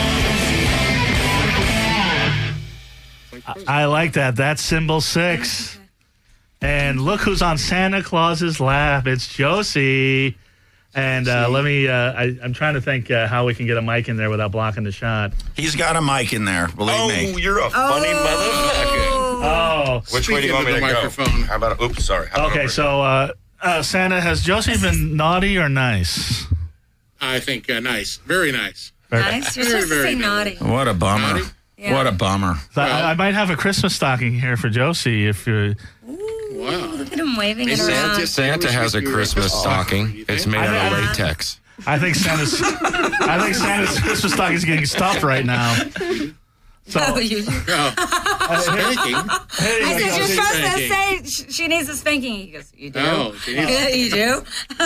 Speaker 8: bones.
Speaker 1: I like that. That's Symbol six. And look who's on Santa Claus's lap. It's Josie. And uh, let me, uh, I, I'm trying to think uh, how we can get a mic in there without blocking the shot.
Speaker 4: He's got a mic in there, believe
Speaker 5: Oh,
Speaker 4: me.
Speaker 5: you're a funny motherfucker.
Speaker 1: Oh.
Speaker 5: Which way do you want me to
Speaker 6: Speaking of the
Speaker 5: go?
Speaker 6: microphone.
Speaker 5: How about, oops, sorry. How about
Speaker 1: Okay,
Speaker 5: over
Speaker 1: so uh, uh, Santa, has Josie been naughty or nice?
Speaker 6: I think uh, nice. Very nice.
Speaker 2: Nice. You're
Speaker 6: Very,
Speaker 2: supposed to
Speaker 6: very
Speaker 2: say naughty.
Speaker 4: What a bummer.
Speaker 6: Naughty?
Speaker 2: Yeah.
Speaker 4: What a bummer.
Speaker 1: So I, I might have a Christmas stocking here for Josie if you're.
Speaker 6: Wow.
Speaker 2: Look at him waving it
Speaker 6: Maybe
Speaker 2: around.
Speaker 5: Santa, Santa has a Christmas stocking. It's made out of latex.
Speaker 1: I think Santa's. I think Santa's Christmas stocking is getting stuffed right now. So,
Speaker 2: Oh, you do.
Speaker 6: Oh, spanking.
Speaker 1: hey,
Speaker 2: I said, you're
Speaker 1: Josie.
Speaker 2: supposed to say
Speaker 6: Spanking.
Speaker 2: sh- she needs a spanking. He goes, you do?
Speaker 6: Oh, geez.
Speaker 2: You do?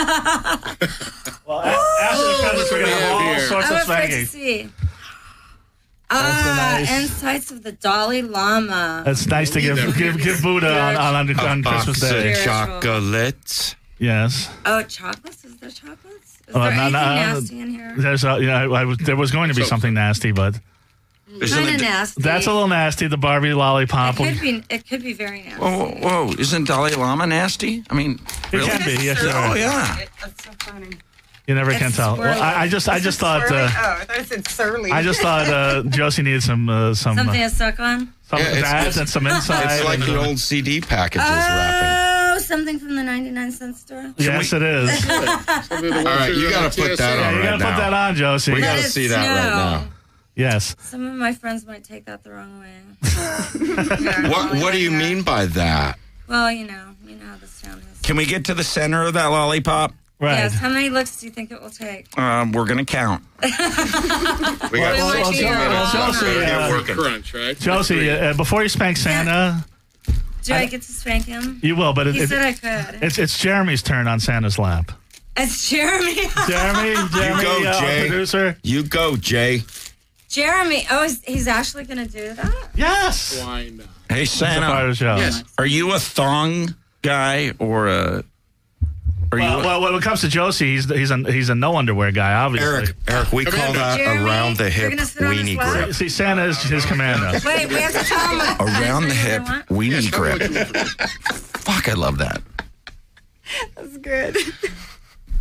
Speaker 1: Well, a- after the presents, we're going to have all
Speaker 6: Here.
Speaker 1: sorts
Speaker 2: I'm
Speaker 1: of
Speaker 2: afraid to
Speaker 1: spanking.
Speaker 2: see.
Speaker 1: That's a
Speaker 2: Ah,
Speaker 1: nice-
Speaker 2: insights of the Dalai Lama.
Speaker 1: It's nice to give give give Buddha on on, on, on Christmas
Speaker 5: Box
Speaker 1: Day.
Speaker 5: of
Speaker 2: Spiritual.
Speaker 5: chocolates.
Speaker 1: Yes.
Speaker 2: Oh, chocolates? Is there chocolates? Is
Speaker 1: Oh,
Speaker 2: there
Speaker 1: no,
Speaker 2: anything
Speaker 1: no,
Speaker 2: nasty in here?
Speaker 1: There's a, yeah, I, I was, there was going to be
Speaker 6: So-
Speaker 1: something nasty, but
Speaker 4: Isn't
Speaker 2: Kind of
Speaker 4: it-
Speaker 2: nasty.
Speaker 1: that's a little nasty. The Barbie lollipop.
Speaker 2: It could be. It could be very nasty.
Speaker 4: Whoa, whoa, whoa. Isn't Dalai Lama nasty? I mean,
Speaker 1: It
Speaker 4: really?
Speaker 1: can be. Yes,
Speaker 4: Oh,
Speaker 1: sir.
Speaker 4: yeah.
Speaker 7: That's so funny.
Speaker 1: You never
Speaker 2: It's
Speaker 1: can tell. Well,
Speaker 2: swirly.
Speaker 1: I, I just I just thought
Speaker 7: Surly?
Speaker 1: uh,
Speaker 7: oh, I thought it said surly.
Speaker 1: I just thought uh, Josie needed some uh, some
Speaker 2: Something
Speaker 1: uh,
Speaker 2: to suck on.
Speaker 1: some
Speaker 5: Yeah, it's-
Speaker 1: ads
Speaker 5: it's-
Speaker 1: and some inside.
Speaker 5: It's like
Speaker 1: and,
Speaker 5: the
Speaker 1: uh,
Speaker 5: old C D packages wrapping.
Speaker 2: Oh, something from the ninety-nine cent store.
Speaker 1: Yes, it is.
Speaker 6: All
Speaker 5: All right, you got to put that
Speaker 1: Yeah,
Speaker 5: on
Speaker 1: you
Speaker 5: right
Speaker 1: got to
Speaker 5: now.
Speaker 1: put that on, Josie.
Speaker 5: We
Speaker 2: Let
Speaker 5: got to
Speaker 2: it
Speaker 5: see that right
Speaker 2: snow.
Speaker 5: now.
Speaker 1: Yes.
Speaker 2: Some of my friends might take that the wrong way.
Speaker 5: What What do you mean by that?
Speaker 2: Well, you know, you know how this town is.
Speaker 4: Can we get to the center of that lollipop?
Speaker 1: Right.
Speaker 2: Yes. How many looks do you think it will take?
Speaker 4: Um, we're going to count.
Speaker 5: We got
Speaker 2: Well,
Speaker 5: six
Speaker 2: well,
Speaker 5: minutes.
Speaker 2: well,
Speaker 1: Josie,
Speaker 5: Gotta
Speaker 1: uh,
Speaker 5: get working.
Speaker 6: Crunch, right?
Speaker 1: Josie, uh, before you spank Santa,
Speaker 2: Do I get to spank him?
Speaker 1: you will, but it,
Speaker 2: He
Speaker 1: it-
Speaker 2: said I could.
Speaker 1: it's it's Jeremy's turn on Santa's lap.
Speaker 2: It's Jeremy.
Speaker 1: Jeremy, Jeremy,
Speaker 5: go,
Speaker 1: uh, our
Speaker 5: Jay.
Speaker 1: producer.
Speaker 5: You go, Jay.
Speaker 2: Jeremy. Oh, he's, he's actually going to do that?
Speaker 1: Yes.
Speaker 6: Why not?
Speaker 4: Hey,
Speaker 1: It's a part of
Speaker 4: Santa,
Speaker 1: the show.
Speaker 6: Yes.
Speaker 4: are you a thong guy or a... Are you
Speaker 1: Well,
Speaker 4: a,
Speaker 1: well, when it comes to Josie, he's he's a he's a no underwear guy, obviously.
Speaker 5: Eric, Eric, we call that
Speaker 2: Jeremy,
Speaker 5: around the
Speaker 2: you're
Speaker 5: hip
Speaker 2: gonna sit on his
Speaker 5: weenie
Speaker 2: lap?
Speaker 5: grip.
Speaker 1: See, Santa is his commando.
Speaker 2: Wait, we have to tell him. what-
Speaker 4: around the
Speaker 2: what
Speaker 4: hip
Speaker 2: they want?
Speaker 4: weenie
Speaker 6: Tell me what
Speaker 4: grip?
Speaker 6: you want.
Speaker 4: Fuck, I love that.
Speaker 7: That's good.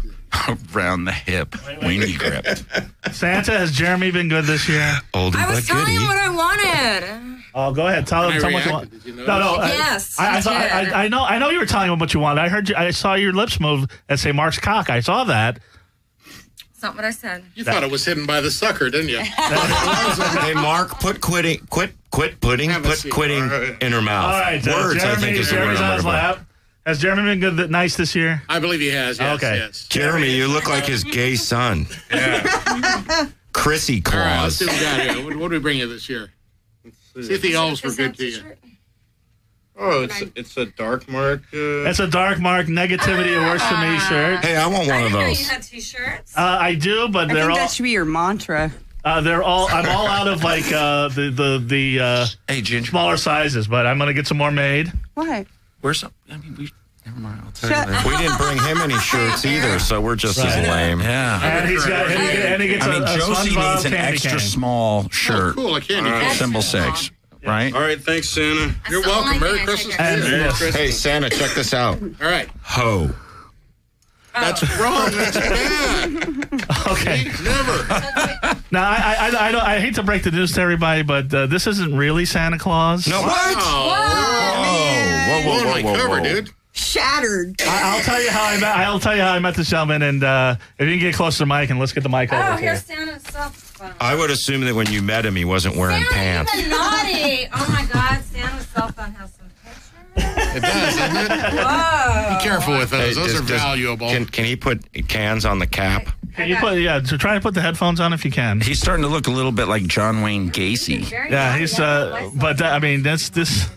Speaker 4: around the hip. Weenie grip.
Speaker 1: Santa, has Jeremy been good this year?
Speaker 5: Oldie
Speaker 2: I was
Speaker 5: but
Speaker 2: telling
Speaker 5: goodie.
Speaker 2: him what I wanted.
Speaker 1: Oh, go ahead. Tell
Speaker 6: When
Speaker 1: him
Speaker 6: I
Speaker 1: tell him what you
Speaker 6: reacted,
Speaker 1: want.
Speaker 6: did you
Speaker 1: No, no. I-
Speaker 2: Yes,
Speaker 1: I, I,
Speaker 2: you
Speaker 1: thought- I,
Speaker 2: did.
Speaker 1: I know. I know you were telling him what you wanted. I heard you. I saw your lips move and say Mark's cock. I saw that.
Speaker 2: It's not what I said.
Speaker 6: You thought it was hidden by the sucker, didn't you?
Speaker 5: Hey, Mark, put quitting, quit, quit putting,
Speaker 6: Have a
Speaker 5: put
Speaker 6: seat.
Speaker 5: quitting
Speaker 6: All right.
Speaker 5: in her mouth.
Speaker 1: All right. uh,
Speaker 5: Words,
Speaker 1: Jeremy,
Speaker 5: I think, is the word
Speaker 1: Jeremy's
Speaker 5: I'm
Speaker 1: on his
Speaker 5: looking for.
Speaker 1: lap. Has Jeremy been good, th- nice this year?
Speaker 6: I believe he has. Yes,
Speaker 1: Okay.
Speaker 6: yes.
Speaker 5: Jeremy, you look like his gay son. Chrissy
Speaker 6: All right, let's
Speaker 5: Claus.
Speaker 6: see what we got here. What, what did we bring you this year? See if the elves were good to you.
Speaker 9: Oh, it's it's a dark mark. Uh,
Speaker 1: It's a dark mark negativity. It works for me shirt.
Speaker 5: Hey, I want one of those.
Speaker 2: had t-shirts.
Speaker 1: Uh, I do, but
Speaker 7: I
Speaker 1: they're
Speaker 7: think
Speaker 1: all.
Speaker 7: that should be your mantra.
Speaker 1: Uh, they're all. I'm all out of like uh, the the the uh,
Speaker 4: Hey, Ginger.
Speaker 1: smaller sizes, but I'm gonna get some more made.
Speaker 7: What?
Speaker 4: Where's some? I mean, we. Never mind. I'll tell
Speaker 7: Shut
Speaker 4: you later.
Speaker 5: We didn't bring him any shirts either, so we're just as lame.
Speaker 4: Yeah.
Speaker 1: And he's got. And he, and he gets
Speaker 4: I mean,
Speaker 1: a, a
Speaker 4: Josie
Speaker 1: SpongeBob
Speaker 4: needs an
Speaker 1: candy
Speaker 4: extra
Speaker 1: cane.
Speaker 4: small shirt.
Speaker 6: Oh, cool, a candy cane.
Speaker 4: Symbol six, right?
Speaker 9: all right, thanks, Santa.
Speaker 6: You're welcome. Merry Christmas to
Speaker 1: And
Speaker 6: you.
Speaker 1: yes.
Speaker 5: Hey, Santa, check this out.
Speaker 6: All right.
Speaker 5: Ho.
Speaker 6: That's wrong. That's bad.
Speaker 1: Okay.
Speaker 6: Never.
Speaker 1: Now I I I, don't, I hate to break the news to everybody, but uh, this isn't really Santa Claus.
Speaker 5: No, what?
Speaker 6: Oh,
Speaker 5: Whoa, whoa,
Speaker 6: on
Speaker 5: whoa,
Speaker 6: my
Speaker 5: whoa,
Speaker 6: cover,
Speaker 5: whoa.
Speaker 6: dude.
Speaker 7: Shattered.
Speaker 1: I, I'll tell you how I met. I'll tell you how I met this gentleman, and uh, if you can get close to the mic, and let's get the mic over
Speaker 2: Oh,
Speaker 1: here.
Speaker 2: here's Santa's cell phone.
Speaker 5: I would assume that when you met him, he wasn't wearing
Speaker 2: Santa,
Speaker 5: pants.
Speaker 2: even naughty. Oh my God, Santa's cell phone has some pictures.
Speaker 6: It does, doesn't it?
Speaker 2: Whoa.
Speaker 6: Be careful with those.
Speaker 5: Hey,
Speaker 6: Those
Speaker 5: does-
Speaker 6: are
Speaker 5: does-
Speaker 6: valuable.
Speaker 5: Can, can he put cans on the cap?
Speaker 1: Can you put yeah? So try to put the headphones on if you can.
Speaker 4: He's starting to look a little bit like John Wayne Gacy.
Speaker 2: Very
Speaker 1: Yeah,
Speaker 2: naughty.
Speaker 1: he's.
Speaker 2: Yeah,
Speaker 1: Uh,
Speaker 2: license.
Speaker 1: but uh, I mean, that's this.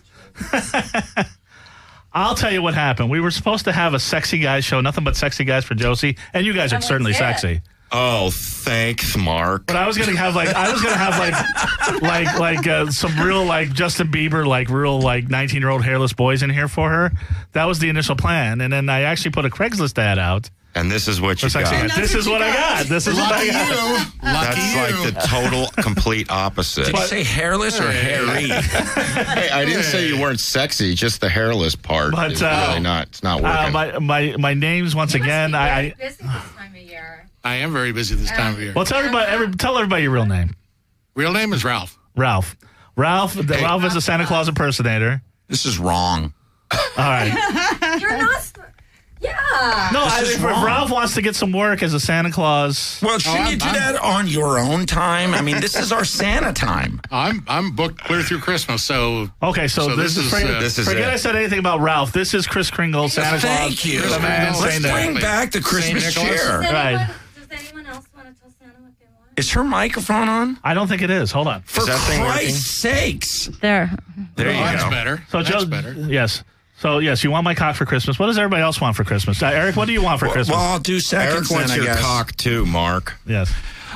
Speaker 1: I'll tell you what happened. We were supposed to have a sexy guys show, nothing but sexy guys for Josie, and you guys are
Speaker 2: And we
Speaker 1: certainly
Speaker 2: did.
Speaker 1: sexy.
Speaker 5: Oh, thanks, Mark.
Speaker 1: But I was gonna have like I was gonna have like like like uh, some real like Justin Bieber like real like nineteen year old hairless boys in here for her. That was the initial plan, and then I actually put a Craigslist ad out
Speaker 5: And this is what
Speaker 1: for
Speaker 5: you
Speaker 1: sexy
Speaker 5: got.
Speaker 1: guys. This is what I got. This is what I
Speaker 6: Lucky
Speaker 1: got.
Speaker 6: you. Lucky
Speaker 5: That's
Speaker 6: you.
Speaker 5: like the total, complete opposite.
Speaker 4: Did you say hairless or hairy?
Speaker 5: Hey, I didn't say you weren't sexy. Just the hairless part
Speaker 1: But,
Speaker 5: is
Speaker 1: uh,
Speaker 5: really not. It's not
Speaker 1: Uh,
Speaker 5: working.
Speaker 1: my my my name's once
Speaker 2: You must
Speaker 1: again.
Speaker 2: be
Speaker 1: I,
Speaker 2: very
Speaker 1: I
Speaker 2: busy this time of year.
Speaker 6: I am very busy this time of year.
Speaker 1: well tell everybody every, tell everybody your real name.
Speaker 6: Real name is Ralph.
Speaker 1: Ralph. Ralph. the- Ralph is a Santa Claus impersonator.
Speaker 4: This is wrong.
Speaker 1: All right.
Speaker 2: You're not. Sp- yeah.
Speaker 1: No, I,
Speaker 4: is
Speaker 1: if
Speaker 4: wrong.
Speaker 1: Ralph wants to get some work as a Santa Claus.
Speaker 4: Well, shouldn't
Speaker 6: I'm-
Speaker 4: you do
Speaker 6: I'm-
Speaker 4: that on your own time? I mean, this is our Santa time.
Speaker 6: I'm I'm booked clear through Christmas, so
Speaker 1: Okay, so,
Speaker 6: So
Speaker 1: this,
Speaker 6: this
Speaker 1: is,
Speaker 6: is,
Speaker 1: forget,
Speaker 6: uh,
Speaker 5: this is
Speaker 1: forget
Speaker 5: it.
Speaker 1: I said anything about Ralph. This is Chris Kringle, Santa Claus.
Speaker 4: Thank you.
Speaker 1: The man,
Speaker 6: Let's
Speaker 1: Saint
Speaker 4: Bring
Speaker 1: Nick.
Speaker 4: back the Christmas
Speaker 6: Saint Nicholas?
Speaker 4: cheer.
Speaker 2: Does anyone,
Speaker 1: Right.
Speaker 2: does anyone else want to tell Santa what they want?
Speaker 4: Is her microphone on?
Speaker 1: I don't think it is. Hold on.
Speaker 4: For
Speaker 5: that thing working?
Speaker 4: Christ's sakes.
Speaker 2: There.
Speaker 4: There
Speaker 6: oh,
Speaker 4: you
Speaker 6: that's
Speaker 4: go.
Speaker 6: better.
Speaker 1: So,
Speaker 6: that's
Speaker 1: Joe,
Speaker 6: better.
Speaker 1: yes. So, yes, you want my cock for Christmas. What does everybody else want for Christmas? Uh, Eric, what do you want for
Speaker 4: Well,
Speaker 1: Christmas?
Speaker 4: I'll do seconds
Speaker 5: Eric
Speaker 4: then,
Speaker 5: wants
Speaker 4: I
Speaker 5: your
Speaker 4: guess.
Speaker 5: cock too, Mark.
Speaker 1: Yes.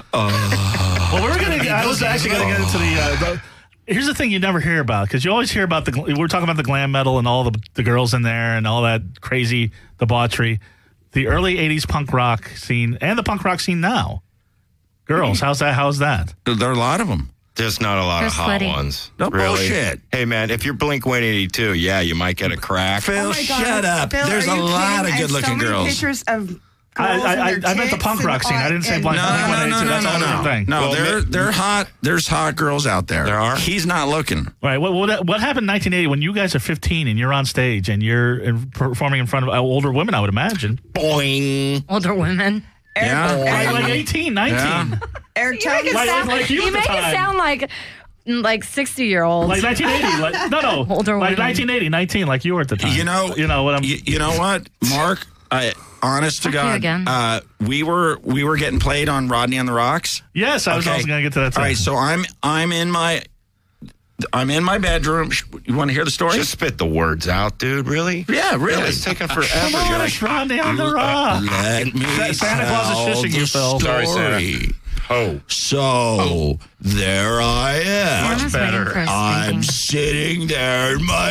Speaker 1: well, we're gonna. I was actually gonna get into the. Uh, the here's the thing you never hear about because you always hear about the. gl- We're talking about the glam metal and all the the girls in there and all that crazy debauchery. The early eighties punk rock scene and the punk rock scene now. Girls, how's that? How's that?
Speaker 4: There are a lot of them.
Speaker 5: There's not a lot
Speaker 2: They're
Speaker 5: of hot
Speaker 2: sweaty.
Speaker 5: ones.
Speaker 4: No
Speaker 5: really.
Speaker 4: bullshit.
Speaker 5: Hey, man, if you're Blink one eighty-two, yeah, you might get a crack.
Speaker 4: Phil,
Speaker 7: Oh my God.
Speaker 4: shut up.
Speaker 7: Phil,
Speaker 4: There's
Speaker 7: are
Speaker 4: a
Speaker 7: you
Speaker 4: lot
Speaker 7: kidding?
Speaker 4: of
Speaker 7: I have
Speaker 4: good-looking
Speaker 7: so many
Speaker 4: girls.
Speaker 7: pictures of
Speaker 1: I,
Speaker 7: girls
Speaker 1: I,
Speaker 7: and
Speaker 1: I,
Speaker 7: their
Speaker 1: I meant the
Speaker 7: tits
Speaker 1: punk
Speaker 7: and
Speaker 1: rock scene. I didn't say
Speaker 7: and-
Speaker 1: Blink
Speaker 4: No, no, no, no, no,
Speaker 1: That's a
Speaker 4: no,
Speaker 1: whole
Speaker 4: no.
Speaker 1: different thing.
Speaker 4: No,
Speaker 5: Well,
Speaker 4: they're
Speaker 5: maybe-
Speaker 4: they're hot. There's hot girls out there.
Speaker 5: There are?
Speaker 4: He's not looking.
Speaker 1: Right. What, what what happened in nineteen eighty when you guys are fifteen and you're on stage and you're in, performing in front of uh, older women? I would imagine.
Speaker 5: Boing.
Speaker 2: Older women.
Speaker 4: Yeah.
Speaker 1: Like, like eighteen, nineteen.
Speaker 4: Yeah.
Speaker 7: Eric, tell me
Speaker 1: Like, like, like you,
Speaker 2: You
Speaker 1: at the
Speaker 2: make
Speaker 1: time.
Speaker 2: it sound like like sixty year olds.
Speaker 1: Like nineteen eighty. Like, no, no.
Speaker 2: Older
Speaker 1: like
Speaker 2: women.
Speaker 1: nineteen eighty, nineteen, like you were at the time.
Speaker 4: You know,
Speaker 1: You know what I'm.
Speaker 4: You, you know what, Mark? I, honest to
Speaker 2: Fuck you
Speaker 4: God,
Speaker 2: again.
Speaker 4: uh, we were we were getting played on Rodney on the Rocks.
Speaker 1: yes, I was
Speaker 4: Okay.
Speaker 1: also going to get to that. Too.
Speaker 4: All right, so I'm I'm in my I'm in my bedroom. Sh- You want to hear the story?
Speaker 5: Just spit the words out, dude. Really?
Speaker 4: yeah, really.
Speaker 5: It's taking forever.
Speaker 1: Come on,
Speaker 5: You're
Speaker 1: it's
Speaker 5: like,
Speaker 1: Rodney on the rock.
Speaker 4: Let me
Speaker 1: Sa- Santa Claus is
Speaker 4: tell
Speaker 1: shushing
Speaker 4: the
Speaker 1: you, Phil.
Speaker 5: Sorry, Santa.
Speaker 4: story.
Speaker 5: oh.
Speaker 4: So there I am.
Speaker 2: Santa's waiting
Speaker 5: better.
Speaker 2: for a
Speaker 4: I'm
Speaker 2: spanking.
Speaker 4: sitting there in my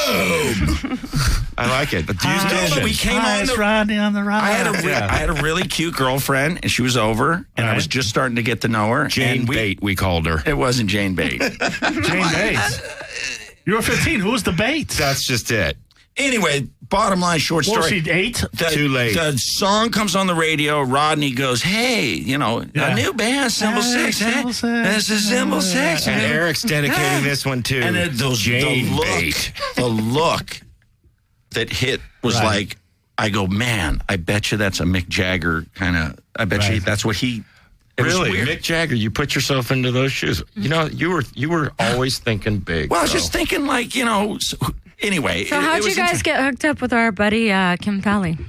Speaker 4: room.
Speaker 5: I like it. But use
Speaker 4: No, but
Speaker 5: diction.
Speaker 4: we came
Speaker 1: Hi,
Speaker 4: on
Speaker 1: it's
Speaker 4: the-
Speaker 1: Rodney on the rock.
Speaker 4: I had a re-
Speaker 1: Yeah.
Speaker 4: I had a really cute girlfriend, and she was over, and I
Speaker 1: Right.
Speaker 4: was just starting to get to know her.
Speaker 5: Jane
Speaker 4: and we,
Speaker 5: Bate, we called her.
Speaker 4: It wasn't Jane Bate.
Speaker 1: Jane Bates. You were fifteen. Who was the Bates?
Speaker 5: That's just it.
Speaker 4: anyway, bottom line, short
Speaker 1: Well,
Speaker 4: story.
Speaker 1: she ate?
Speaker 4: The,
Speaker 5: Too late.
Speaker 4: The song comes on the radio. Rodney goes, "Hey, you know,
Speaker 1: Yeah.
Speaker 4: a new band, Symbol
Speaker 1: Hey,
Speaker 4: Six. Hey,
Speaker 1: Symbol Six.
Speaker 4: this is Symbol Six."
Speaker 5: And
Speaker 4: man.
Speaker 5: Eric's dedicating this one to
Speaker 4: And it, those,
Speaker 5: Jane
Speaker 4: the look,
Speaker 5: Bait.
Speaker 4: the look that hit was
Speaker 1: Right.
Speaker 4: like, I go, man, I bet you that's a Mick Jagger kind of. I bet you
Speaker 1: Right.
Speaker 4: that's what he. It was
Speaker 5: Really,
Speaker 4: weird.
Speaker 5: Mick Jagger, you put yourself into those shoes. You know, you were you were always thinking big.
Speaker 4: Well, I was
Speaker 5: bro.
Speaker 4: just thinking, like, you know. So, anyway,
Speaker 2: So
Speaker 4: it-
Speaker 2: how'd
Speaker 4: it
Speaker 2: you
Speaker 4: was
Speaker 2: guys
Speaker 4: inter-
Speaker 2: get hooked up with our buddy uh, Kim Fowley?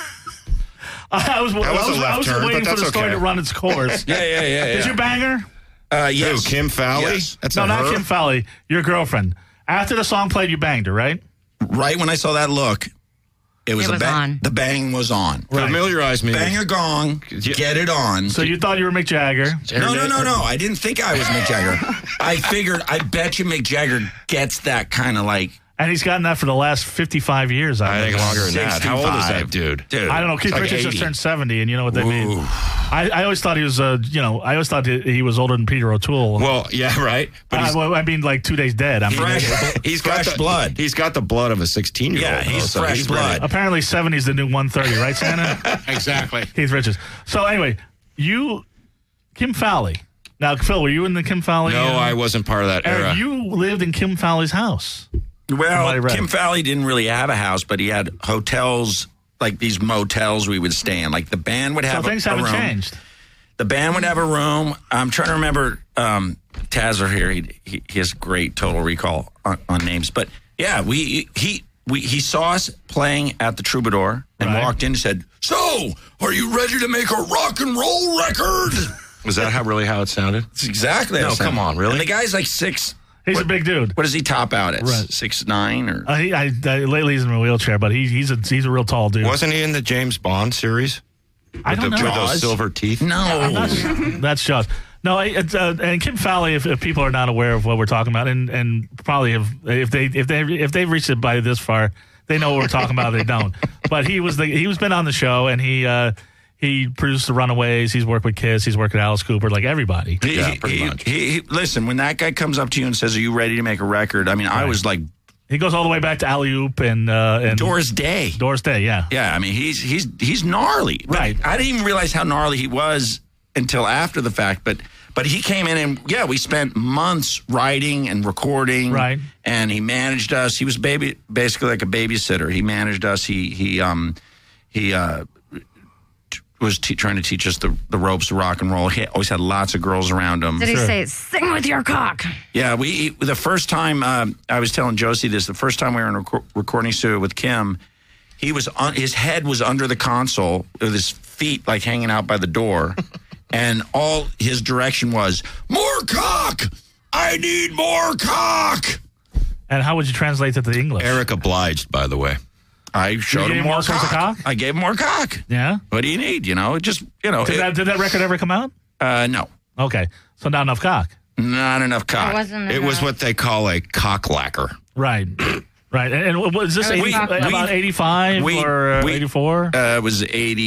Speaker 1: I was, I
Speaker 5: was a
Speaker 1: was, I
Speaker 5: left
Speaker 1: was
Speaker 5: turn,
Speaker 1: waiting
Speaker 5: but
Speaker 1: for the
Speaker 5: that's
Speaker 1: story
Speaker 5: okay.
Speaker 1: to run its course.
Speaker 4: Yeah, yeah, yeah. yeah.
Speaker 1: Did you bang her?
Speaker 4: Uh,
Speaker 5: Who,
Speaker 4: yes.
Speaker 5: Kim Fowley?
Speaker 4: Yes.
Speaker 5: That's
Speaker 1: No,
Speaker 5: a
Speaker 1: not
Speaker 5: her?
Speaker 1: Kim Fowley. Your girlfriend. After the song played, you banged her, right?
Speaker 4: Right when I saw that look, it was,
Speaker 2: It
Speaker 4: a
Speaker 2: was
Speaker 4: ba-
Speaker 2: on.
Speaker 4: The bang was on.
Speaker 5: Familiarize me.
Speaker 4: Bang a gong,
Speaker 5: Yeah.
Speaker 4: get it on.
Speaker 1: So you thought you were Mick Jagger.
Speaker 4: No, no, no, no. I didn't think I was Mick Jagger. I figured, I bet you Mick Jagger gets that kind of like.
Speaker 1: And he's gotten that for the last fifty-five years.
Speaker 5: I think
Speaker 1: guess.
Speaker 5: longer than that. How old is that
Speaker 4: sixty-five.
Speaker 5: dude?
Speaker 4: Dude.
Speaker 1: I don't know. Keith
Speaker 5: like
Speaker 1: Richards just
Speaker 5: eighty.
Speaker 1: turned seventy, and you know what they mean. I, I always thought he was, uh, you know, I always thought he he was older than Peter O'Toole.
Speaker 5: Well, yeah, right. But
Speaker 1: I,
Speaker 5: he's,
Speaker 1: well, I mean, like two days dead. I mean,
Speaker 4: Fresh,
Speaker 5: he's got
Speaker 4: fresh
Speaker 5: the,
Speaker 4: blood.
Speaker 5: He's got the blood of a sixteen-year-old.
Speaker 4: Yeah, he's
Speaker 5: though, so
Speaker 4: fresh
Speaker 5: he's
Speaker 4: blood.
Speaker 5: ready.
Speaker 1: apparently seventy is the new one thirty, right, Santa?
Speaker 6: Exactly.
Speaker 1: Keith Richards. So anyway, you, Kim Fowley. Now, Phil, were you in the Kim Fowley?
Speaker 5: No,
Speaker 1: uh,
Speaker 5: I wasn't part of that era.
Speaker 1: Eric, you lived in Kim Fowley's house. Somebody
Speaker 4: Well,
Speaker 1: read
Speaker 4: Kim
Speaker 1: it.
Speaker 4: Fowley didn't really have a house, but he had hotels, like these motels we would stay in. Like the band would
Speaker 1: So
Speaker 4: have
Speaker 1: things
Speaker 4: a, a
Speaker 1: haven't
Speaker 4: room.
Speaker 1: changed.
Speaker 4: The band would have a room. I'm trying to remember. Um, Tazzer here, he, he he has great total recall on, on names. But yeah, we he we he saw us playing at the Troubadour and
Speaker 1: Right.
Speaker 4: walked in and said, "So, are you ready to make a rock and roll record?"
Speaker 5: Was that how really how it sounded?
Speaker 4: That's exactly. how
Speaker 5: No,
Speaker 4: it sounded.
Speaker 5: come on, really?
Speaker 4: And the guy's like six.
Speaker 1: He's
Speaker 4: what,
Speaker 1: a big dude.
Speaker 4: What does he top out at?
Speaker 1: Right.
Speaker 4: Six nine or?
Speaker 1: Uh, he, I, I, lately he's in a wheelchair, but he, he's a he's a real tall dude.
Speaker 5: Wasn't he in the James Bond series?
Speaker 1: I
Speaker 5: With
Speaker 1: don't
Speaker 5: the,
Speaker 1: know.
Speaker 5: with those
Speaker 4: Jaws?
Speaker 5: silver teeth?
Speaker 4: No.
Speaker 1: That's, that's Jaws. No, I- it's, uh, and Kim Fowley. If, if people are not aware of what we're talking about, and, and probably have, if they if they if they've reached it by this far, they know what we're talking about. They don't. But he was the he was been on the show, and he uh, he produced the Runaways. He's worked with Kiss. He's worked with Alice Cooper. Like everybody.
Speaker 4: He,
Speaker 5: Yeah,
Speaker 4: he-
Speaker 5: pretty
Speaker 4: he-
Speaker 5: much.
Speaker 4: He, he- listen, when that guy comes up to you and says, "Are you ready to make a record?" I mean, I
Speaker 1: Right.
Speaker 4: was like,
Speaker 1: He goes all the way back to Alley Oop and uh, and
Speaker 4: Doris Day.
Speaker 1: Doris Day. Yeah.
Speaker 4: Yeah, I mean, he's he's he's gnarly. But
Speaker 1: Right.
Speaker 4: I didn't even realize how gnarly he was until after the fact. But but he came in and yeah, we spent months writing and recording.
Speaker 1: Right.
Speaker 4: And he managed us. He was baby basically like a babysitter. He managed us. He he um he uh t- was t- trying to teach us the, the ropes of rock and roll. He always had lots of girls around him.
Speaker 2: Did he
Speaker 1: Sure.
Speaker 2: say, sing with your cock?
Speaker 4: Yeah, we the first time um, I was telling Josie this. The first time we were in a rec- recording studio with Kim, he was on, his head was under the console with his feet like hanging out by the door, and all his direction was more cock. I need more cock.
Speaker 1: And how would you translate that to English?
Speaker 5: Eric obliged, by the way.
Speaker 4: I showed
Speaker 1: gave
Speaker 4: him
Speaker 1: him
Speaker 4: more
Speaker 1: all sorts of
Speaker 4: cock.
Speaker 1: cock?
Speaker 4: I gave him more cock.
Speaker 1: Yeah.
Speaker 4: What do you need? You know, just you know.
Speaker 1: Did
Speaker 4: it-
Speaker 1: that did that record ever come out?
Speaker 4: uh, no,
Speaker 1: Okay. So not enough cock.
Speaker 4: not enough
Speaker 2: It
Speaker 4: cock.
Speaker 2: wasn't
Speaker 5: It was
Speaker 2: enough.
Speaker 5: what they call a cock lacquer.
Speaker 1: Right. Right. And, and what was this
Speaker 2: We-
Speaker 1: eighty,
Speaker 2: we-
Speaker 1: about eighty-five
Speaker 4: we-
Speaker 1: or uh,
Speaker 4: we-
Speaker 1: eighty-four?
Speaker 4: Uh, it was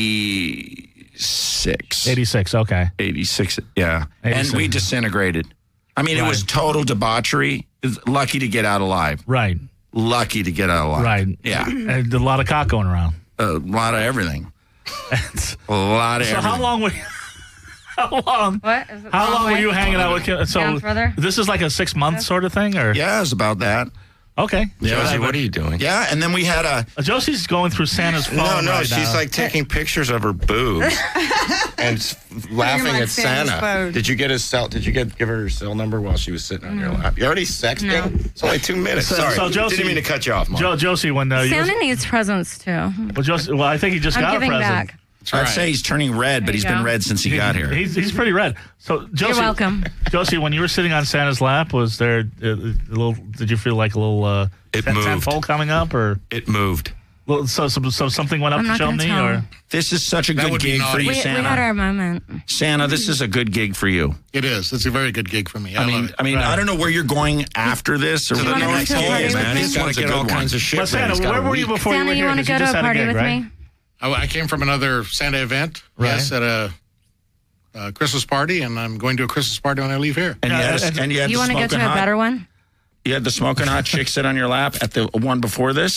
Speaker 4: eighty-six.
Speaker 1: eighty-six. Okay.
Speaker 4: eighty-six, yeah. And
Speaker 1: eighty-six.
Speaker 4: we disintegrated. I mean, it was
Speaker 1: Right.
Speaker 4: total debauchery. Lucky to get out alive.
Speaker 1: Right.
Speaker 4: Lucky to get out alive.
Speaker 1: Right.
Speaker 4: Yeah.
Speaker 1: And a lot of cock going around.
Speaker 4: A lot of everything.
Speaker 1: so
Speaker 4: A lot of everything.
Speaker 1: how long were you, how long?
Speaker 2: What? Is it
Speaker 1: How
Speaker 2: the
Speaker 1: long
Speaker 2: wrong
Speaker 1: were
Speaker 2: way?
Speaker 1: you hanging out with Kim? So
Speaker 2: Down further?
Speaker 1: this is like a six month sort of thing, or
Speaker 4: Yeah, it was about that.
Speaker 1: okay.
Speaker 5: Josie, what are you doing?
Speaker 4: Yeah, and then we had a.
Speaker 1: Uh, Josie's going through Santa's phone.
Speaker 5: No, no,
Speaker 1: right
Speaker 5: she's
Speaker 1: now.
Speaker 5: like taking pictures of her boobs and s- laughing
Speaker 7: like
Speaker 5: at
Speaker 7: Santa's
Speaker 5: Santa.
Speaker 7: phone.
Speaker 5: Did you get his cell? Did you get give her her cell number while she was sitting on your lap? You already sexting?
Speaker 2: No.
Speaker 5: It's only two minutes.
Speaker 1: So-
Speaker 5: Sorry,
Speaker 1: so Josie-
Speaker 5: didn't mean to cut you off, Mom.
Speaker 1: Jo- Josie, when uh, you
Speaker 2: Santa
Speaker 1: was,
Speaker 2: needs presents, too.
Speaker 1: well, Josie, well, I think he just
Speaker 2: I'm
Speaker 1: got a
Speaker 2: giving
Speaker 1: present.
Speaker 2: back.
Speaker 4: I'd say he's turning red, but
Speaker 2: There
Speaker 4: he's
Speaker 2: you
Speaker 4: been
Speaker 2: go.
Speaker 4: red since he got here.
Speaker 1: He's he's pretty red. So Josie,
Speaker 2: You're welcome.
Speaker 1: Josie, when you were sitting on Santa's lap, was there a, a little? Did you feel like a little uh,
Speaker 5: It
Speaker 1: tent-
Speaker 5: moved.
Speaker 1: tentpole coming up, or
Speaker 5: It moved.
Speaker 1: well, so, so so something went up
Speaker 2: I'm
Speaker 1: the
Speaker 2: not gonna
Speaker 1: chimney,
Speaker 2: tell.
Speaker 1: or
Speaker 4: This is such a
Speaker 6: That
Speaker 4: good
Speaker 6: would be
Speaker 4: gig for
Speaker 6: naughty.
Speaker 4: you,
Speaker 2: We, we
Speaker 4: Santa.
Speaker 2: had our moment.
Speaker 4: Santa, this is a good gig for you.
Speaker 6: It is. It's a very good gig for me. I,
Speaker 4: I
Speaker 6: love
Speaker 4: mean,
Speaker 6: it.
Speaker 4: I mean,
Speaker 1: Right.
Speaker 4: I don't know where you're going after this or
Speaker 5: To the
Speaker 2: wanna
Speaker 5: North
Speaker 2: come to a
Speaker 5: Pole,
Speaker 2: party with
Speaker 5: man.
Speaker 2: me?
Speaker 5: He's got to
Speaker 4: This one's a
Speaker 5: get all
Speaker 4: good one.
Speaker 5: kinds of shit.
Speaker 1: But
Speaker 5: ready.
Speaker 1: Santa,
Speaker 5: He's got
Speaker 1: where
Speaker 5: a
Speaker 1: were you
Speaker 5: week.
Speaker 1: before
Speaker 2: Santa,
Speaker 1: you were
Speaker 2: you
Speaker 1: here?
Speaker 2: want to
Speaker 1: 'Cause
Speaker 2: go to
Speaker 1: just
Speaker 2: a
Speaker 1: had
Speaker 2: party
Speaker 1: gig,
Speaker 2: with
Speaker 1: right?
Speaker 2: me?
Speaker 6: I, I came from another Santa event.
Speaker 1: Right.
Speaker 6: Yes, at a, a Christmas party, and I'm going to a Christmas party when I leave here.
Speaker 4: And you
Speaker 1: Yeah,
Speaker 4: had,
Speaker 1: and-
Speaker 4: a, and you had
Speaker 2: You
Speaker 4: the
Speaker 2: want to go
Speaker 4: smoking
Speaker 2: to a
Speaker 4: hot.
Speaker 2: better one?
Speaker 4: You had the smoking hot chick sit on your lap at the one before this.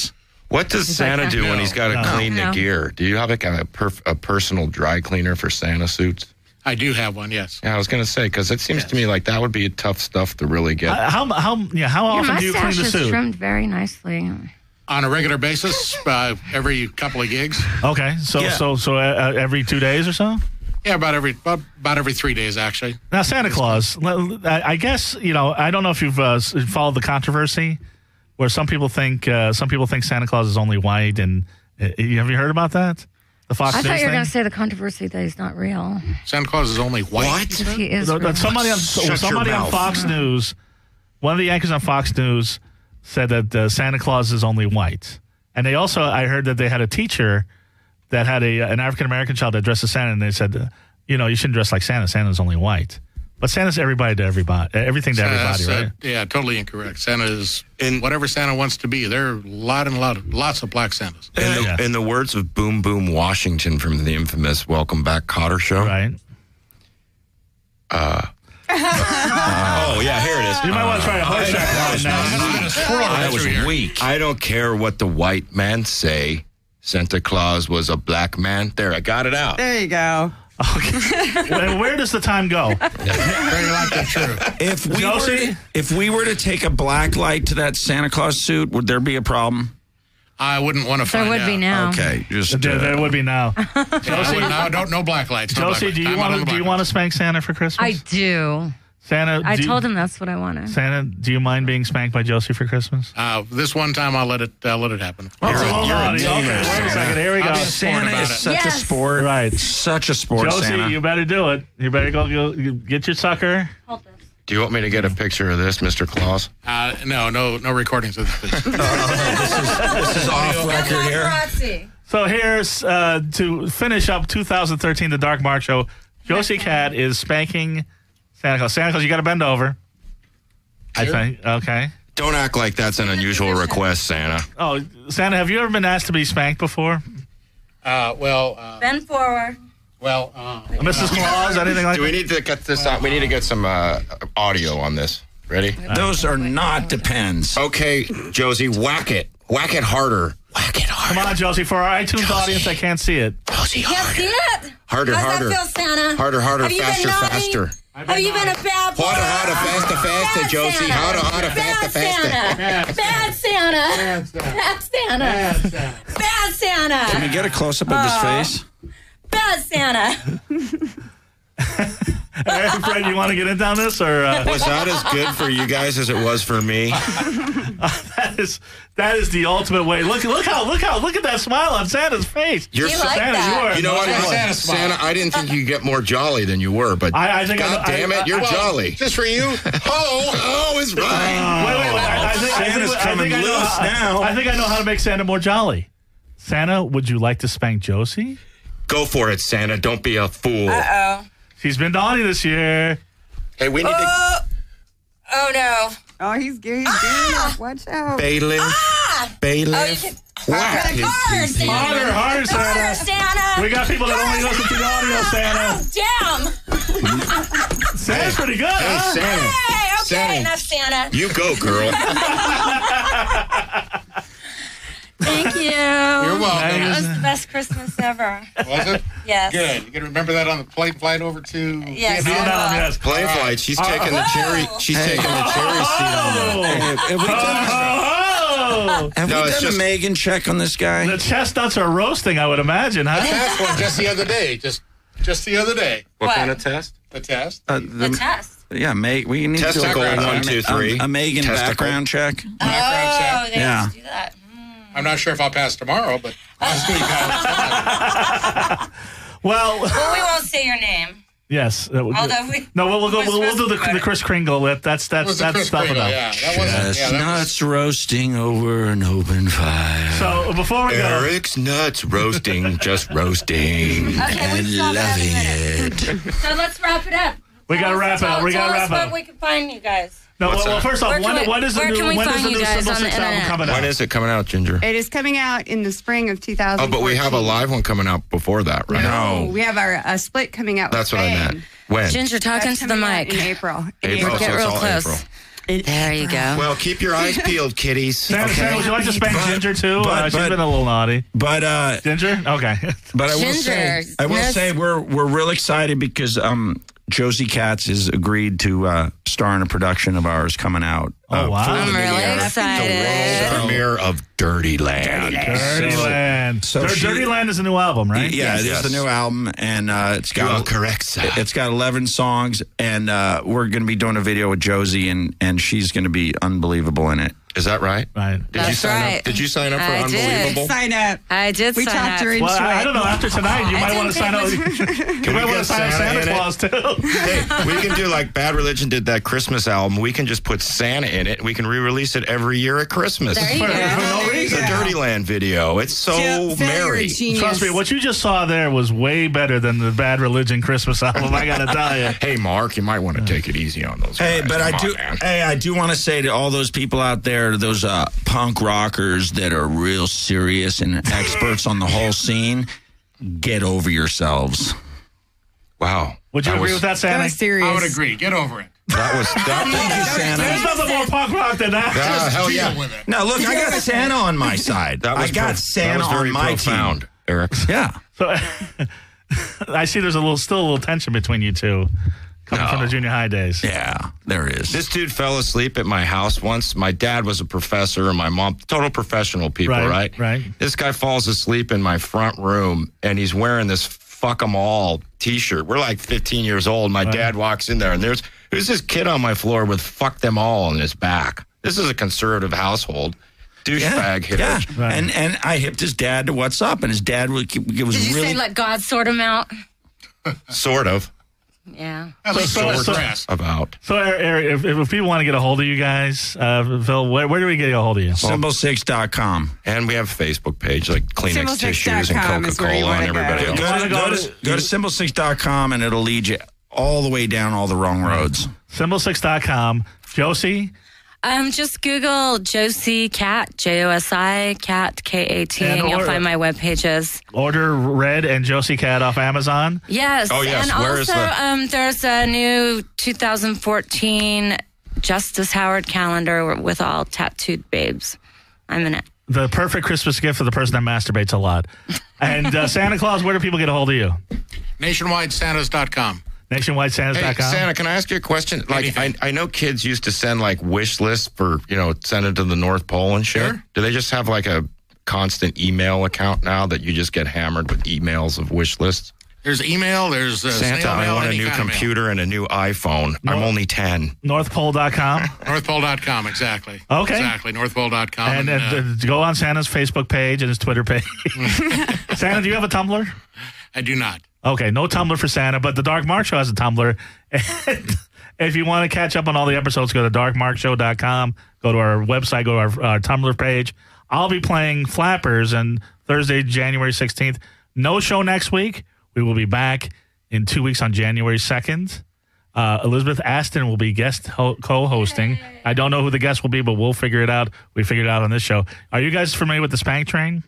Speaker 5: What does
Speaker 2: He's
Speaker 5: Santa
Speaker 2: like,
Speaker 5: do
Speaker 2: no,
Speaker 5: when he's got to
Speaker 1: no.
Speaker 5: clean
Speaker 2: No.
Speaker 5: the gear? Do you have like a, perf- a personal dry cleaner for Santa suits?
Speaker 6: I do have one, yes.
Speaker 5: Yeah, I was going to say, because it seems to me like that would be tough stuff to really get.
Speaker 1: Uh, how how yeah? How
Speaker 2: Your
Speaker 1: often do you clean
Speaker 2: mustache
Speaker 1: the
Speaker 2: is
Speaker 1: suit?
Speaker 2: trimmed very nicely.
Speaker 6: On a regular basis, uh, every couple of gigs.
Speaker 1: Okay, so
Speaker 4: Yeah.
Speaker 1: so so uh, every two days or so.
Speaker 6: Yeah, about every about, about every three days, actually.
Speaker 1: Now Santa Claus, I I guess you know. I don't know if you've uh, followed the controversy, where some people think uh, some people think Santa Claus is only white, and uh, have you heard about that? The Fox
Speaker 2: I
Speaker 1: News
Speaker 2: thought you were
Speaker 1: thing?
Speaker 2: going to say the controversy that he's not real.
Speaker 6: Santa Claus is only white.
Speaker 2: But he is
Speaker 1: So-
Speaker 2: real.
Speaker 1: somebody on
Speaker 5: Shut your
Speaker 1: somebody on
Speaker 5: mouth.
Speaker 1: Fox News, one of the anchors on Fox News said that uh, Santa Claus is only white, and they also I heard that they had a teacher that had a an African American child that dressed as Santa, and they said, uh, you know, you shouldn't dress like Santa. Santa's only white, but Santa's everybody to everybody, everything to everybody,
Speaker 6: That's, uh,
Speaker 1: right?
Speaker 6: yeah, totally incorrect. Santa is
Speaker 5: And-
Speaker 6: whatever Santa wants to be. There are a lot and lot, lots of black Santas.
Speaker 5: In the,
Speaker 1: Yes.
Speaker 5: in the words of Boom Boom Washington from the infamous Welcome Back Cotter show.
Speaker 1: Right.
Speaker 5: Oh, yeah, here it is.
Speaker 1: You might want to try a horse track line now.
Speaker 5: I was
Speaker 6: here.
Speaker 5: weak. I don't care what the white man say. Santa Claus was a black man. There, I got it out.
Speaker 7: There you go.
Speaker 1: Where where does the time go?
Speaker 6: Very likely true.
Speaker 4: If we
Speaker 1: Josie?
Speaker 4: were, if we were to take a black light to that Santa Claus suit, would there be a problem?
Speaker 6: I wouldn't want to
Speaker 2: There
Speaker 6: find
Speaker 2: would
Speaker 6: out.
Speaker 2: be now.
Speaker 4: Okay, just
Speaker 1: There,
Speaker 4: uh,
Speaker 1: there would be now.
Speaker 6: Yeah, I would, no, don't no black lights. No
Speaker 1: Josie,
Speaker 6: black
Speaker 1: do
Speaker 6: lights.
Speaker 1: you
Speaker 6: I'm
Speaker 1: want
Speaker 6: not
Speaker 1: to
Speaker 6: on
Speaker 1: do you
Speaker 6: black
Speaker 1: want to
Speaker 6: lights.
Speaker 1: spank Santa for Christmas?
Speaker 2: I do.
Speaker 1: Santa,
Speaker 2: I
Speaker 1: do you-
Speaker 2: told him that's what I wanted.
Speaker 1: Santa, do you mind being spanked by Josie for Christmas?
Speaker 6: Uh, this one time, I'll let it uh, let it happen.
Speaker 1: Oh, hold
Speaker 4: you're a
Speaker 1: on. Okay,
Speaker 4: name,
Speaker 1: wait a
Speaker 4: Santa.
Speaker 1: second. Here we
Speaker 6: I'll
Speaker 1: go.
Speaker 6: be a sport
Speaker 4: Santa
Speaker 6: about
Speaker 4: is
Speaker 6: it.
Speaker 4: such a
Speaker 2: Yes.
Speaker 4: sport.
Speaker 1: Right.
Speaker 4: Such a sport,
Speaker 1: Josie,
Speaker 4: Santa.
Speaker 1: you better do it. You better go, go you get your sucker.
Speaker 2: Hold this.
Speaker 5: Do you want me to get a picture of this, Mister Claus?
Speaker 6: Uh, no, no, no recordings of this.
Speaker 4: This is off record here.
Speaker 1: So here's uh, to finish up two thousand thirteen, the Dark Mark Show. Josie Cat is spanking Santa Claus. Santa Claus, you got to bend over. I think. Okay.
Speaker 5: Don't act like that's an unusual request, Santa.
Speaker 1: Oh, Santa, have you ever been asked to be spanked before?
Speaker 6: Uh, well, uh,
Speaker 2: Bend forward.
Speaker 6: well. Uh,
Speaker 1: Missus Claus, anything like
Speaker 5: Do we
Speaker 1: that?
Speaker 5: need to get this out? We need to get some uh, audio on this. Ready?
Speaker 4: Those are not depends.
Speaker 5: Okay, Josie, whack it. Whack it harder. Whack it harder.
Speaker 1: Come on, Josie. For our iTunes
Speaker 5: Josie.
Speaker 1: audience that can't see it.
Speaker 5: Josie,
Speaker 10: Can't
Speaker 5: harder.
Speaker 10: see it?
Speaker 5: Harder,
Speaker 10: How's
Speaker 5: harder.
Speaker 10: that feel, Santa?
Speaker 5: Harder, harder,
Speaker 10: Have you
Speaker 5: faster,
Speaker 10: been naughty?
Speaker 5: faster.
Speaker 10: Have you been a bad boy?
Speaker 5: Harder, harder, faster, faster,
Speaker 10: Bad
Speaker 5: Josie.
Speaker 10: Santa.
Speaker 5: Harder, harder, faster,
Speaker 10: Bad
Speaker 5: faster.
Speaker 10: Santa. Bad Santa. Bad Santa. Bad Santa.
Speaker 4: Can we get a close up of his face?
Speaker 10: Bad Santa.
Speaker 1: Hey, Fred, you want to get in on this? or uh,
Speaker 5: Was that as good for you guys as it was for me?
Speaker 1: that is that is the ultimate way. Look look how look how look at that smile on Santa's face.
Speaker 5: You're
Speaker 10: You
Speaker 5: so-
Speaker 10: like
Speaker 1: Santa,
Speaker 10: that?
Speaker 1: you are
Speaker 5: You know what,
Speaker 1: annoying.
Speaker 6: Santa smile.
Speaker 5: Santa? I didn't think you'd get more jolly than you were, but
Speaker 1: I, I think I know-
Speaker 5: God damn
Speaker 1: I-
Speaker 5: it, you're
Speaker 1: I- I-
Speaker 5: jolly.
Speaker 6: just for you.
Speaker 5: Oh, oh, is right.
Speaker 1: Wait, wait, wait. I, I think, I
Speaker 4: Santa's
Speaker 1: think, I
Speaker 4: coming
Speaker 1: think I know
Speaker 4: loose
Speaker 1: how,
Speaker 4: now.
Speaker 1: I think I know how to make Santa more jolly. Santa, would you like to spank Josie?
Speaker 5: Go for it, Santa. Don't be a fool.
Speaker 10: Uh-oh.
Speaker 1: She's been naughty this year.
Speaker 5: Hey, we need to
Speaker 10: Oh. Oh, no.
Speaker 7: Oh, he's getting ah! Watch out.
Speaker 5: bailiff.
Speaker 10: Ah!
Speaker 5: Bailiff.
Speaker 10: Oh, you can...
Speaker 5: Whack his
Speaker 10: Harder,
Speaker 5: P C.
Speaker 10: Santa.
Speaker 1: Harder, harder,
Speaker 10: Harder,
Speaker 1: Santa.
Speaker 10: Santa.
Speaker 1: We got people that only listen to the audio, Santa.
Speaker 10: Oh, damn.
Speaker 1: Santa's pretty good,
Speaker 5: Hey,
Speaker 1: huh?
Speaker 5: Santa.
Speaker 10: Hey, okay,
Speaker 5: Santa.
Speaker 10: enough, Santa.
Speaker 5: You go, girl.
Speaker 10: Thank you.
Speaker 6: You're welcome.
Speaker 10: That was the best Christmas ever.
Speaker 6: Was it?
Speaker 10: Yes.
Speaker 6: Good. You can remember that on the plane flight over to.
Speaker 10: Yes.
Speaker 1: Vietnam, yes.
Speaker 5: Plane flight. She's taking the cherry. She's taking the cherry seat on the.
Speaker 4: Have, have we done,
Speaker 1: Oh,
Speaker 4: have
Speaker 5: No,
Speaker 4: we
Speaker 5: it's
Speaker 4: done
Speaker 5: just-
Speaker 4: a Megan check on this guy?
Speaker 1: the chestnuts are roasting, I would imagine, huh?
Speaker 6: Passed one just the other day. Just, just the other day.
Speaker 5: What,
Speaker 10: What?
Speaker 5: kind of test?
Speaker 6: The test.
Speaker 4: Uh,
Speaker 10: The
Speaker 4: the,
Speaker 10: test.
Speaker 4: yeah, Meg, we need
Speaker 5: Testicle,
Speaker 4: to do a,
Speaker 5: one, two, three.
Speaker 4: A, a Megan
Speaker 5: Testicle.
Speaker 4: background check.
Speaker 10: Oh,
Speaker 6: check.
Speaker 10: they
Speaker 4: Yeah.
Speaker 10: used to do that.
Speaker 6: I'm not sure if I'll pass tomorrow, but last week I
Speaker 1: Well,
Speaker 10: Well, we won't say your name.
Speaker 1: yes. uh,
Speaker 10: Although we-
Speaker 1: no, we'll, we'll, go,
Speaker 10: we're
Speaker 1: we'll, we'll do
Speaker 10: supposed
Speaker 1: the,
Speaker 10: to do
Speaker 1: the
Speaker 10: it.
Speaker 1: Kris Kringle lip. That's that's
Speaker 6: was the
Speaker 1: that's
Speaker 6: Chris
Speaker 1: stuff
Speaker 6: Kringle,
Speaker 1: enough.
Speaker 6: yeah, that wasn't. Yeah, that was,
Speaker 4: Chestnuts roasting over an open fire.
Speaker 1: So before we go,
Speaker 5: Eric's nuts roasting, just roasting.
Speaker 10: Okay, we still have
Speaker 4: loving
Speaker 10: a minute. So let's wrap it up.
Speaker 1: we got to wrap it up. We got to
Speaker 10: Tell
Speaker 1: wrap
Speaker 10: us
Speaker 1: it up.
Speaker 10: where we can find you guys.
Speaker 1: No, well,
Speaker 5: What's
Speaker 1: well,
Speaker 5: that?
Speaker 1: first off,
Speaker 10: Where can
Speaker 1: when,
Speaker 10: we-
Speaker 1: when is the
Speaker 10: where
Speaker 1: new
Speaker 10: can we
Speaker 1: when is
Speaker 10: find
Speaker 1: the
Speaker 10: you
Speaker 1: new
Speaker 10: guys
Speaker 1: Symbol
Speaker 10: on the
Speaker 1: Six album
Speaker 10: internet?
Speaker 1: coming out?
Speaker 5: When is it coming out, Ginger?
Speaker 7: It is coming out in the spring of two thousand.
Speaker 5: Oh, but we have a live one coming out before that, right?
Speaker 7: No, we have our a split coming out.
Speaker 5: That's
Speaker 7: with
Speaker 5: what I
Speaker 7: Fame.
Speaker 5: meant. When?
Speaker 10: Ginger, talking
Speaker 7: That's
Speaker 10: to the
Speaker 7: coming out
Speaker 10: mic.
Speaker 7: in April. In
Speaker 5: April,
Speaker 7: April.
Speaker 10: Get
Speaker 5: so it's
Speaker 10: real
Speaker 5: all
Speaker 10: close.
Speaker 5: April.
Speaker 2: There you go.
Speaker 5: Well, keep your eyes peeled, kiddies.
Speaker 1: Santa, Santa, would you like to spank
Speaker 4: But-
Speaker 1: Ginger too?
Speaker 4: but-
Speaker 1: uh, she's
Speaker 4: but-
Speaker 1: been a little naughty.
Speaker 4: But uh,
Speaker 1: Ginger? Okay.
Speaker 4: but I will
Speaker 2: Ginger,
Speaker 4: say, I will
Speaker 2: yes.
Speaker 4: say we're we're real excited because um, Josie Katz has agreed to uh, star in a production of ours coming out.
Speaker 1: Oh,
Speaker 4: uh,
Speaker 1: wow.
Speaker 4: for
Speaker 2: I'm
Speaker 4: the
Speaker 2: really
Speaker 4: video.
Speaker 2: excited.
Speaker 5: Premiere of Dirty Land.
Speaker 1: Dirty
Speaker 4: So-
Speaker 1: Land.
Speaker 4: so
Speaker 1: Dir-
Speaker 4: she-
Speaker 1: Dirty Land is a new album, right?
Speaker 4: Yeah, it is
Speaker 5: Yes.
Speaker 4: the new album, and uh, it's
Speaker 5: You are
Speaker 4: got
Speaker 5: correct, sir.
Speaker 4: it's got eleven songs, and uh, we're going to be doing a video with Josie, and and she's going to be unbelievable in it.
Speaker 5: Is that right?
Speaker 1: Right.
Speaker 5: Did you
Speaker 2: That's
Speaker 5: sign
Speaker 2: right.
Speaker 5: up? Did you sign up for
Speaker 2: I did.
Speaker 5: Unbelievable?
Speaker 7: Sign up.
Speaker 2: I did
Speaker 7: We
Speaker 2: sign
Speaker 7: talked
Speaker 2: up.
Speaker 7: her into
Speaker 1: Well, I, I
Speaker 7: it.
Speaker 1: don't know. After tonight, you
Speaker 2: I
Speaker 1: might want to sign
Speaker 2: didn't
Speaker 1: up.
Speaker 2: think
Speaker 1: You
Speaker 5: we
Speaker 1: might want
Speaker 5: get
Speaker 1: to sign up
Speaker 5: Santa
Speaker 1: Santa
Speaker 5: in it?
Speaker 1: Claus too.
Speaker 5: Hey, we can do like Bad Religion did that Christmas album. We can just put Santa in it, and we can re-release it every year at Christmas.
Speaker 2: There you
Speaker 1: For-
Speaker 2: go.
Speaker 1: for no
Speaker 7: There you
Speaker 1: reason.
Speaker 5: The
Speaker 7: go.
Speaker 5: Dirty Land video. It's so
Speaker 7: Phil, Phil, you're a
Speaker 5: merry.
Speaker 7: genius.
Speaker 1: Trust me, what you just saw there was way better than the Bad Religion Christmas album. I got to tell you.
Speaker 5: Hey, Mark, you might want to take it easy on those
Speaker 4: Hey,
Speaker 5: guys.
Speaker 4: but I
Speaker 5: Come
Speaker 4: do.
Speaker 5: on, man.
Speaker 4: Hey, I do want to say to all those people out there, those uh, punk rockers that are real serious and experts on the whole scene, get over yourselves.
Speaker 5: Wow.
Speaker 1: Would you
Speaker 5: That
Speaker 1: agree
Speaker 5: was-
Speaker 1: with that,
Speaker 7: That
Speaker 1: Santa?
Speaker 7: was serious.
Speaker 6: I would agree. Get over it.
Speaker 5: That was that.
Speaker 4: Thank you, Santa.
Speaker 1: There's nothing more punk rock than that.
Speaker 5: Ah, hell
Speaker 6: Deal
Speaker 5: yeah.
Speaker 6: with it.
Speaker 4: Now, look, I got Santa on my side.
Speaker 5: That was
Speaker 4: I got
Speaker 5: prof-
Speaker 4: Santa
Speaker 5: that was very
Speaker 4: on my
Speaker 5: profound,
Speaker 4: team.
Speaker 5: Eric.
Speaker 4: Yeah.
Speaker 1: So, I see there's a little, still a little tension between you two coming from the junior high days.
Speaker 4: Yeah, there is.
Speaker 5: This dude fell asleep at my house once. My dad was a professor and my mom, total professional people,
Speaker 1: Right,
Speaker 5: right?
Speaker 1: right.
Speaker 5: This guy falls asleep in my front room and he's wearing this fuck 'em all t-shirt. We're like fifteen years old. My dad walks in there and there's, there's this kid on my floor with fuck them all on his back. This is a conservative household. Douchebag hitter.
Speaker 4: Yeah,
Speaker 1: Right.
Speaker 4: and and I hipped his dad to what's up, and his dad was, it was
Speaker 2: Did you
Speaker 4: really
Speaker 2: say let God sort him out?
Speaker 5: Sort of.
Speaker 2: Yeah.
Speaker 6: At least
Speaker 1: so-
Speaker 6: so,
Speaker 1: so-
Speaker 6: dress.
Speaker 5: About.
Speaker 1: So, Eric, if, if people want to get a hold of you guys, uh, Phil, where, where do we get a hold of you?
Speaker 4: symbol six dot com.
Speaker 5: And we have a Facebook page like Kleenex
Speaker 7: symbol six
Speaker 5: tissues and
Speaker 7: dot com is where you
Speaker 5: Coca-Cola and
Speaker 7: wanna
Speaker 5: everybody
Speaker 7: go.
Speaker 5: else.
Speaker 4: Go
Speaker 1: wanna
Speaker 4: to,
Speaker 1: go
Speaker 4: go
Speaker 1: to-
Speaker 4: to, go to symbol six dot com, and it'll lead you all the way down all the wrong roads.
Speaker 1: symbol six dot com. Josie?
Speaker 2: Um, just Google Josie Cat, J O S I, Cat, K A T,
Speaker 1: And
Speaker 2: and you'll
Speaker 1: or-
Speaker 2: find my web pages.
Speaker 1: Order Red and Josie Cat off Amazon.
Speaker 2: Yes.
Speaker 5: Oh, yes.
Speaker 2: And
Speaker 5: Where
Speaker 2: also,
Speaker 5: is the-
Speaker 2: um, there's a new two thousand fourteen Justice Howard calendar with all tattooed babes. I'm in it.
Speaker 1: The perfect Christmas gift for the person that masturbates a lot. And uh, Santa Claus, where do people get a hold of you?
Speaker 6: Nationwide Santas dot com.
Speaker 1: nationwide santas
Speaker 5: Hey,
Speaker 1: dot com.
Speaker 5: Santa, can I ask you a question? Like, I,
Speaker 6: Anything.
Speaker 5: I know kids used to send like wish lists for, you know, send it to the North Pole and shit.
Speaker 6: Sure.
Speaker 5: Do they just have like a constant email account now that you just get hammered with emails of wish lists?
Speaker 6: There's email. There's uh,
Speaker 5: Santa,
Speaker 6: snail
Speaker 5: I
Speaker 6: mail,
Speaker 5: want a
Speaker 6: any
Speaker 5: new
Speaker 6: kind of mail.
Speaker 5: computer and a new iPhone. I'm
Speaker 1: No.
Speaker 5: only ten.
Speaker 1: north pole dot com.
Speaker 6: North Pole dot com, exactly.
Speaker 1: Okay.
Speaker 6: Exactly, North Pole dot com.
Speaker 1: And,
Speaker 6: And,
Speaker 1: and
Speaker 6: uh,
Speaker 1: uh, go on Santa's Facebook page and his Twitter page. Santa, do you have a Tumblr?
Speaker 6: I do not.
Speaker 1: Okay, no Tumblr for Santa, but the Dark Mark Show has a Tumblr. And if you want to catch up on all the episodes, go to dark mark show dot com. Go to our website, go to our, our Tumblr page. I'll be playing Flappers on Thursday, January sixteenth. No show next week. We will be back in two weeks on January second. Uh, Elizabeth Aston will be guest ho- co-hosting. I don't know who the guest will be, but we'll figure it out. We figured it out on this show. Are you guys familiar with the Spank Train?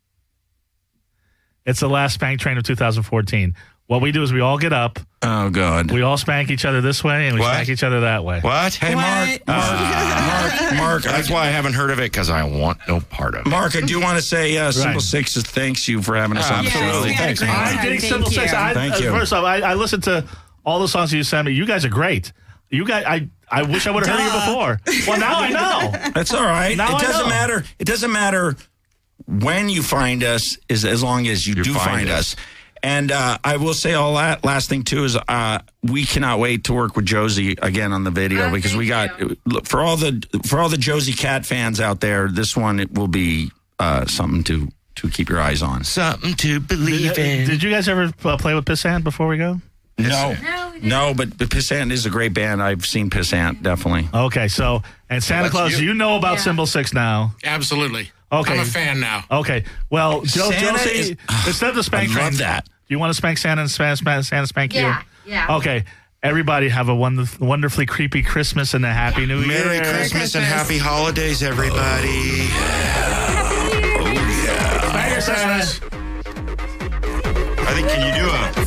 Speaker 1: It's the last Spank Train of two thousand fourteen. What we do is we all get up,
Speaker 4: Oh, God.
Speaker 1: we all spank each other this way, and we
Speaker 5: What?
Speaker 1: spank each other that way.
Speaker 5: What?
Speaker 4: Hey, Mark. Mark, Mark, Mark,
Speaker 5: That's
Speaker 4: I,
Speaker 5: why I haven't heard of it, because I want no part of it.
Speaker 4: Mark, I do want to say uh, Symbol
Speaker 1: Right.
Speaker 4: Six thanks you for having us
Speaker 5: Ah,
Speaker 4: on the show.
Speaker 5: absolutely.
Speaker 7: we had a
Speaker 5: Thanks,
Speaker 7: great
Speaker 5: man.
Speaker 1: I
Speaker 7: time.
Speaker 1: dig
Speaker 7: Thank
Speaker 1: Symbol
Speaker 7: you.
Speaker 1: Six. I,
Speaker 4: Thank
Speaker 1: uh,
Speaker 4: you.
Speaker 1: First off, I, I listened to all the songs you sent me. You guys are great. You guys, I, I wish I would have heard you before. Well, now I know.
Speaker 4: That's all right.
Speaker 1: Now
Speaker 4: it
Speaker 1: I
Speaker 4: doesn't
Speaker 1: know.
Speaker 4: matter. It doesn't matter when you find us, is as long as you,
Speaker 5: You
Speaker 4: do
Speaker 5: find
Speaker 4: find
Speaker 5: us.
Speaker 4: us. And uh, I will say all that last thing too is uh, we cannot wait to work with Josie again on the video
Speaker 2: Oh,
Speaker 4: because we got
Speaker 2: thank
Speaker 4: look, for all the for all the Josie Cat fans out there. This one it will be uh, something to to keep your eyes on.
Speaker 5: Something to believe in.
Speaker 1: Did you guys ever uh, play with Pissant before we go?
Speaker 4: No,
Speaker 2: No, we didn't.
Speaker 4: no, but, but Pissant is a great band. I've seen Pissant definitely.
Speaker 1: Okay, so, and Santa
Speaker 5: that's
Speaker 1: Claus, you.
Speaker 5: you.
Speaker 1: know about
Speaker 2: Yeah.
Speaker 1: Symbol Six now.
Speaker 6: Absolutely.
Speaker 1: Okay.
Speaker 6: I'm a fan now.
Speaker 1: Okay, well, Jo-
Speaker 4: Santa
Speaker 1: Josie,
Speaker 4: is-
Speaker 1: instead of the spank
Speaker 4: I
Speaker 1: train,
Speaker 4: love that.
Speaker 1: do you want to spank Santa and spank, spank, Santa spank
Speaker 2: Yeah,
Speaker 1: you?
Speaker 2: yeah.
Speaker 1: Okay, everybody have a wonder- wonderfully creepy Christmas and a happy New
Speaker 5: Merry
Speaker 1: Year.
Speaker 5: Christmas and happy holidays, everybody.
Speaker 1: Spank her, Santa.
Speaker 5: I think, can you do a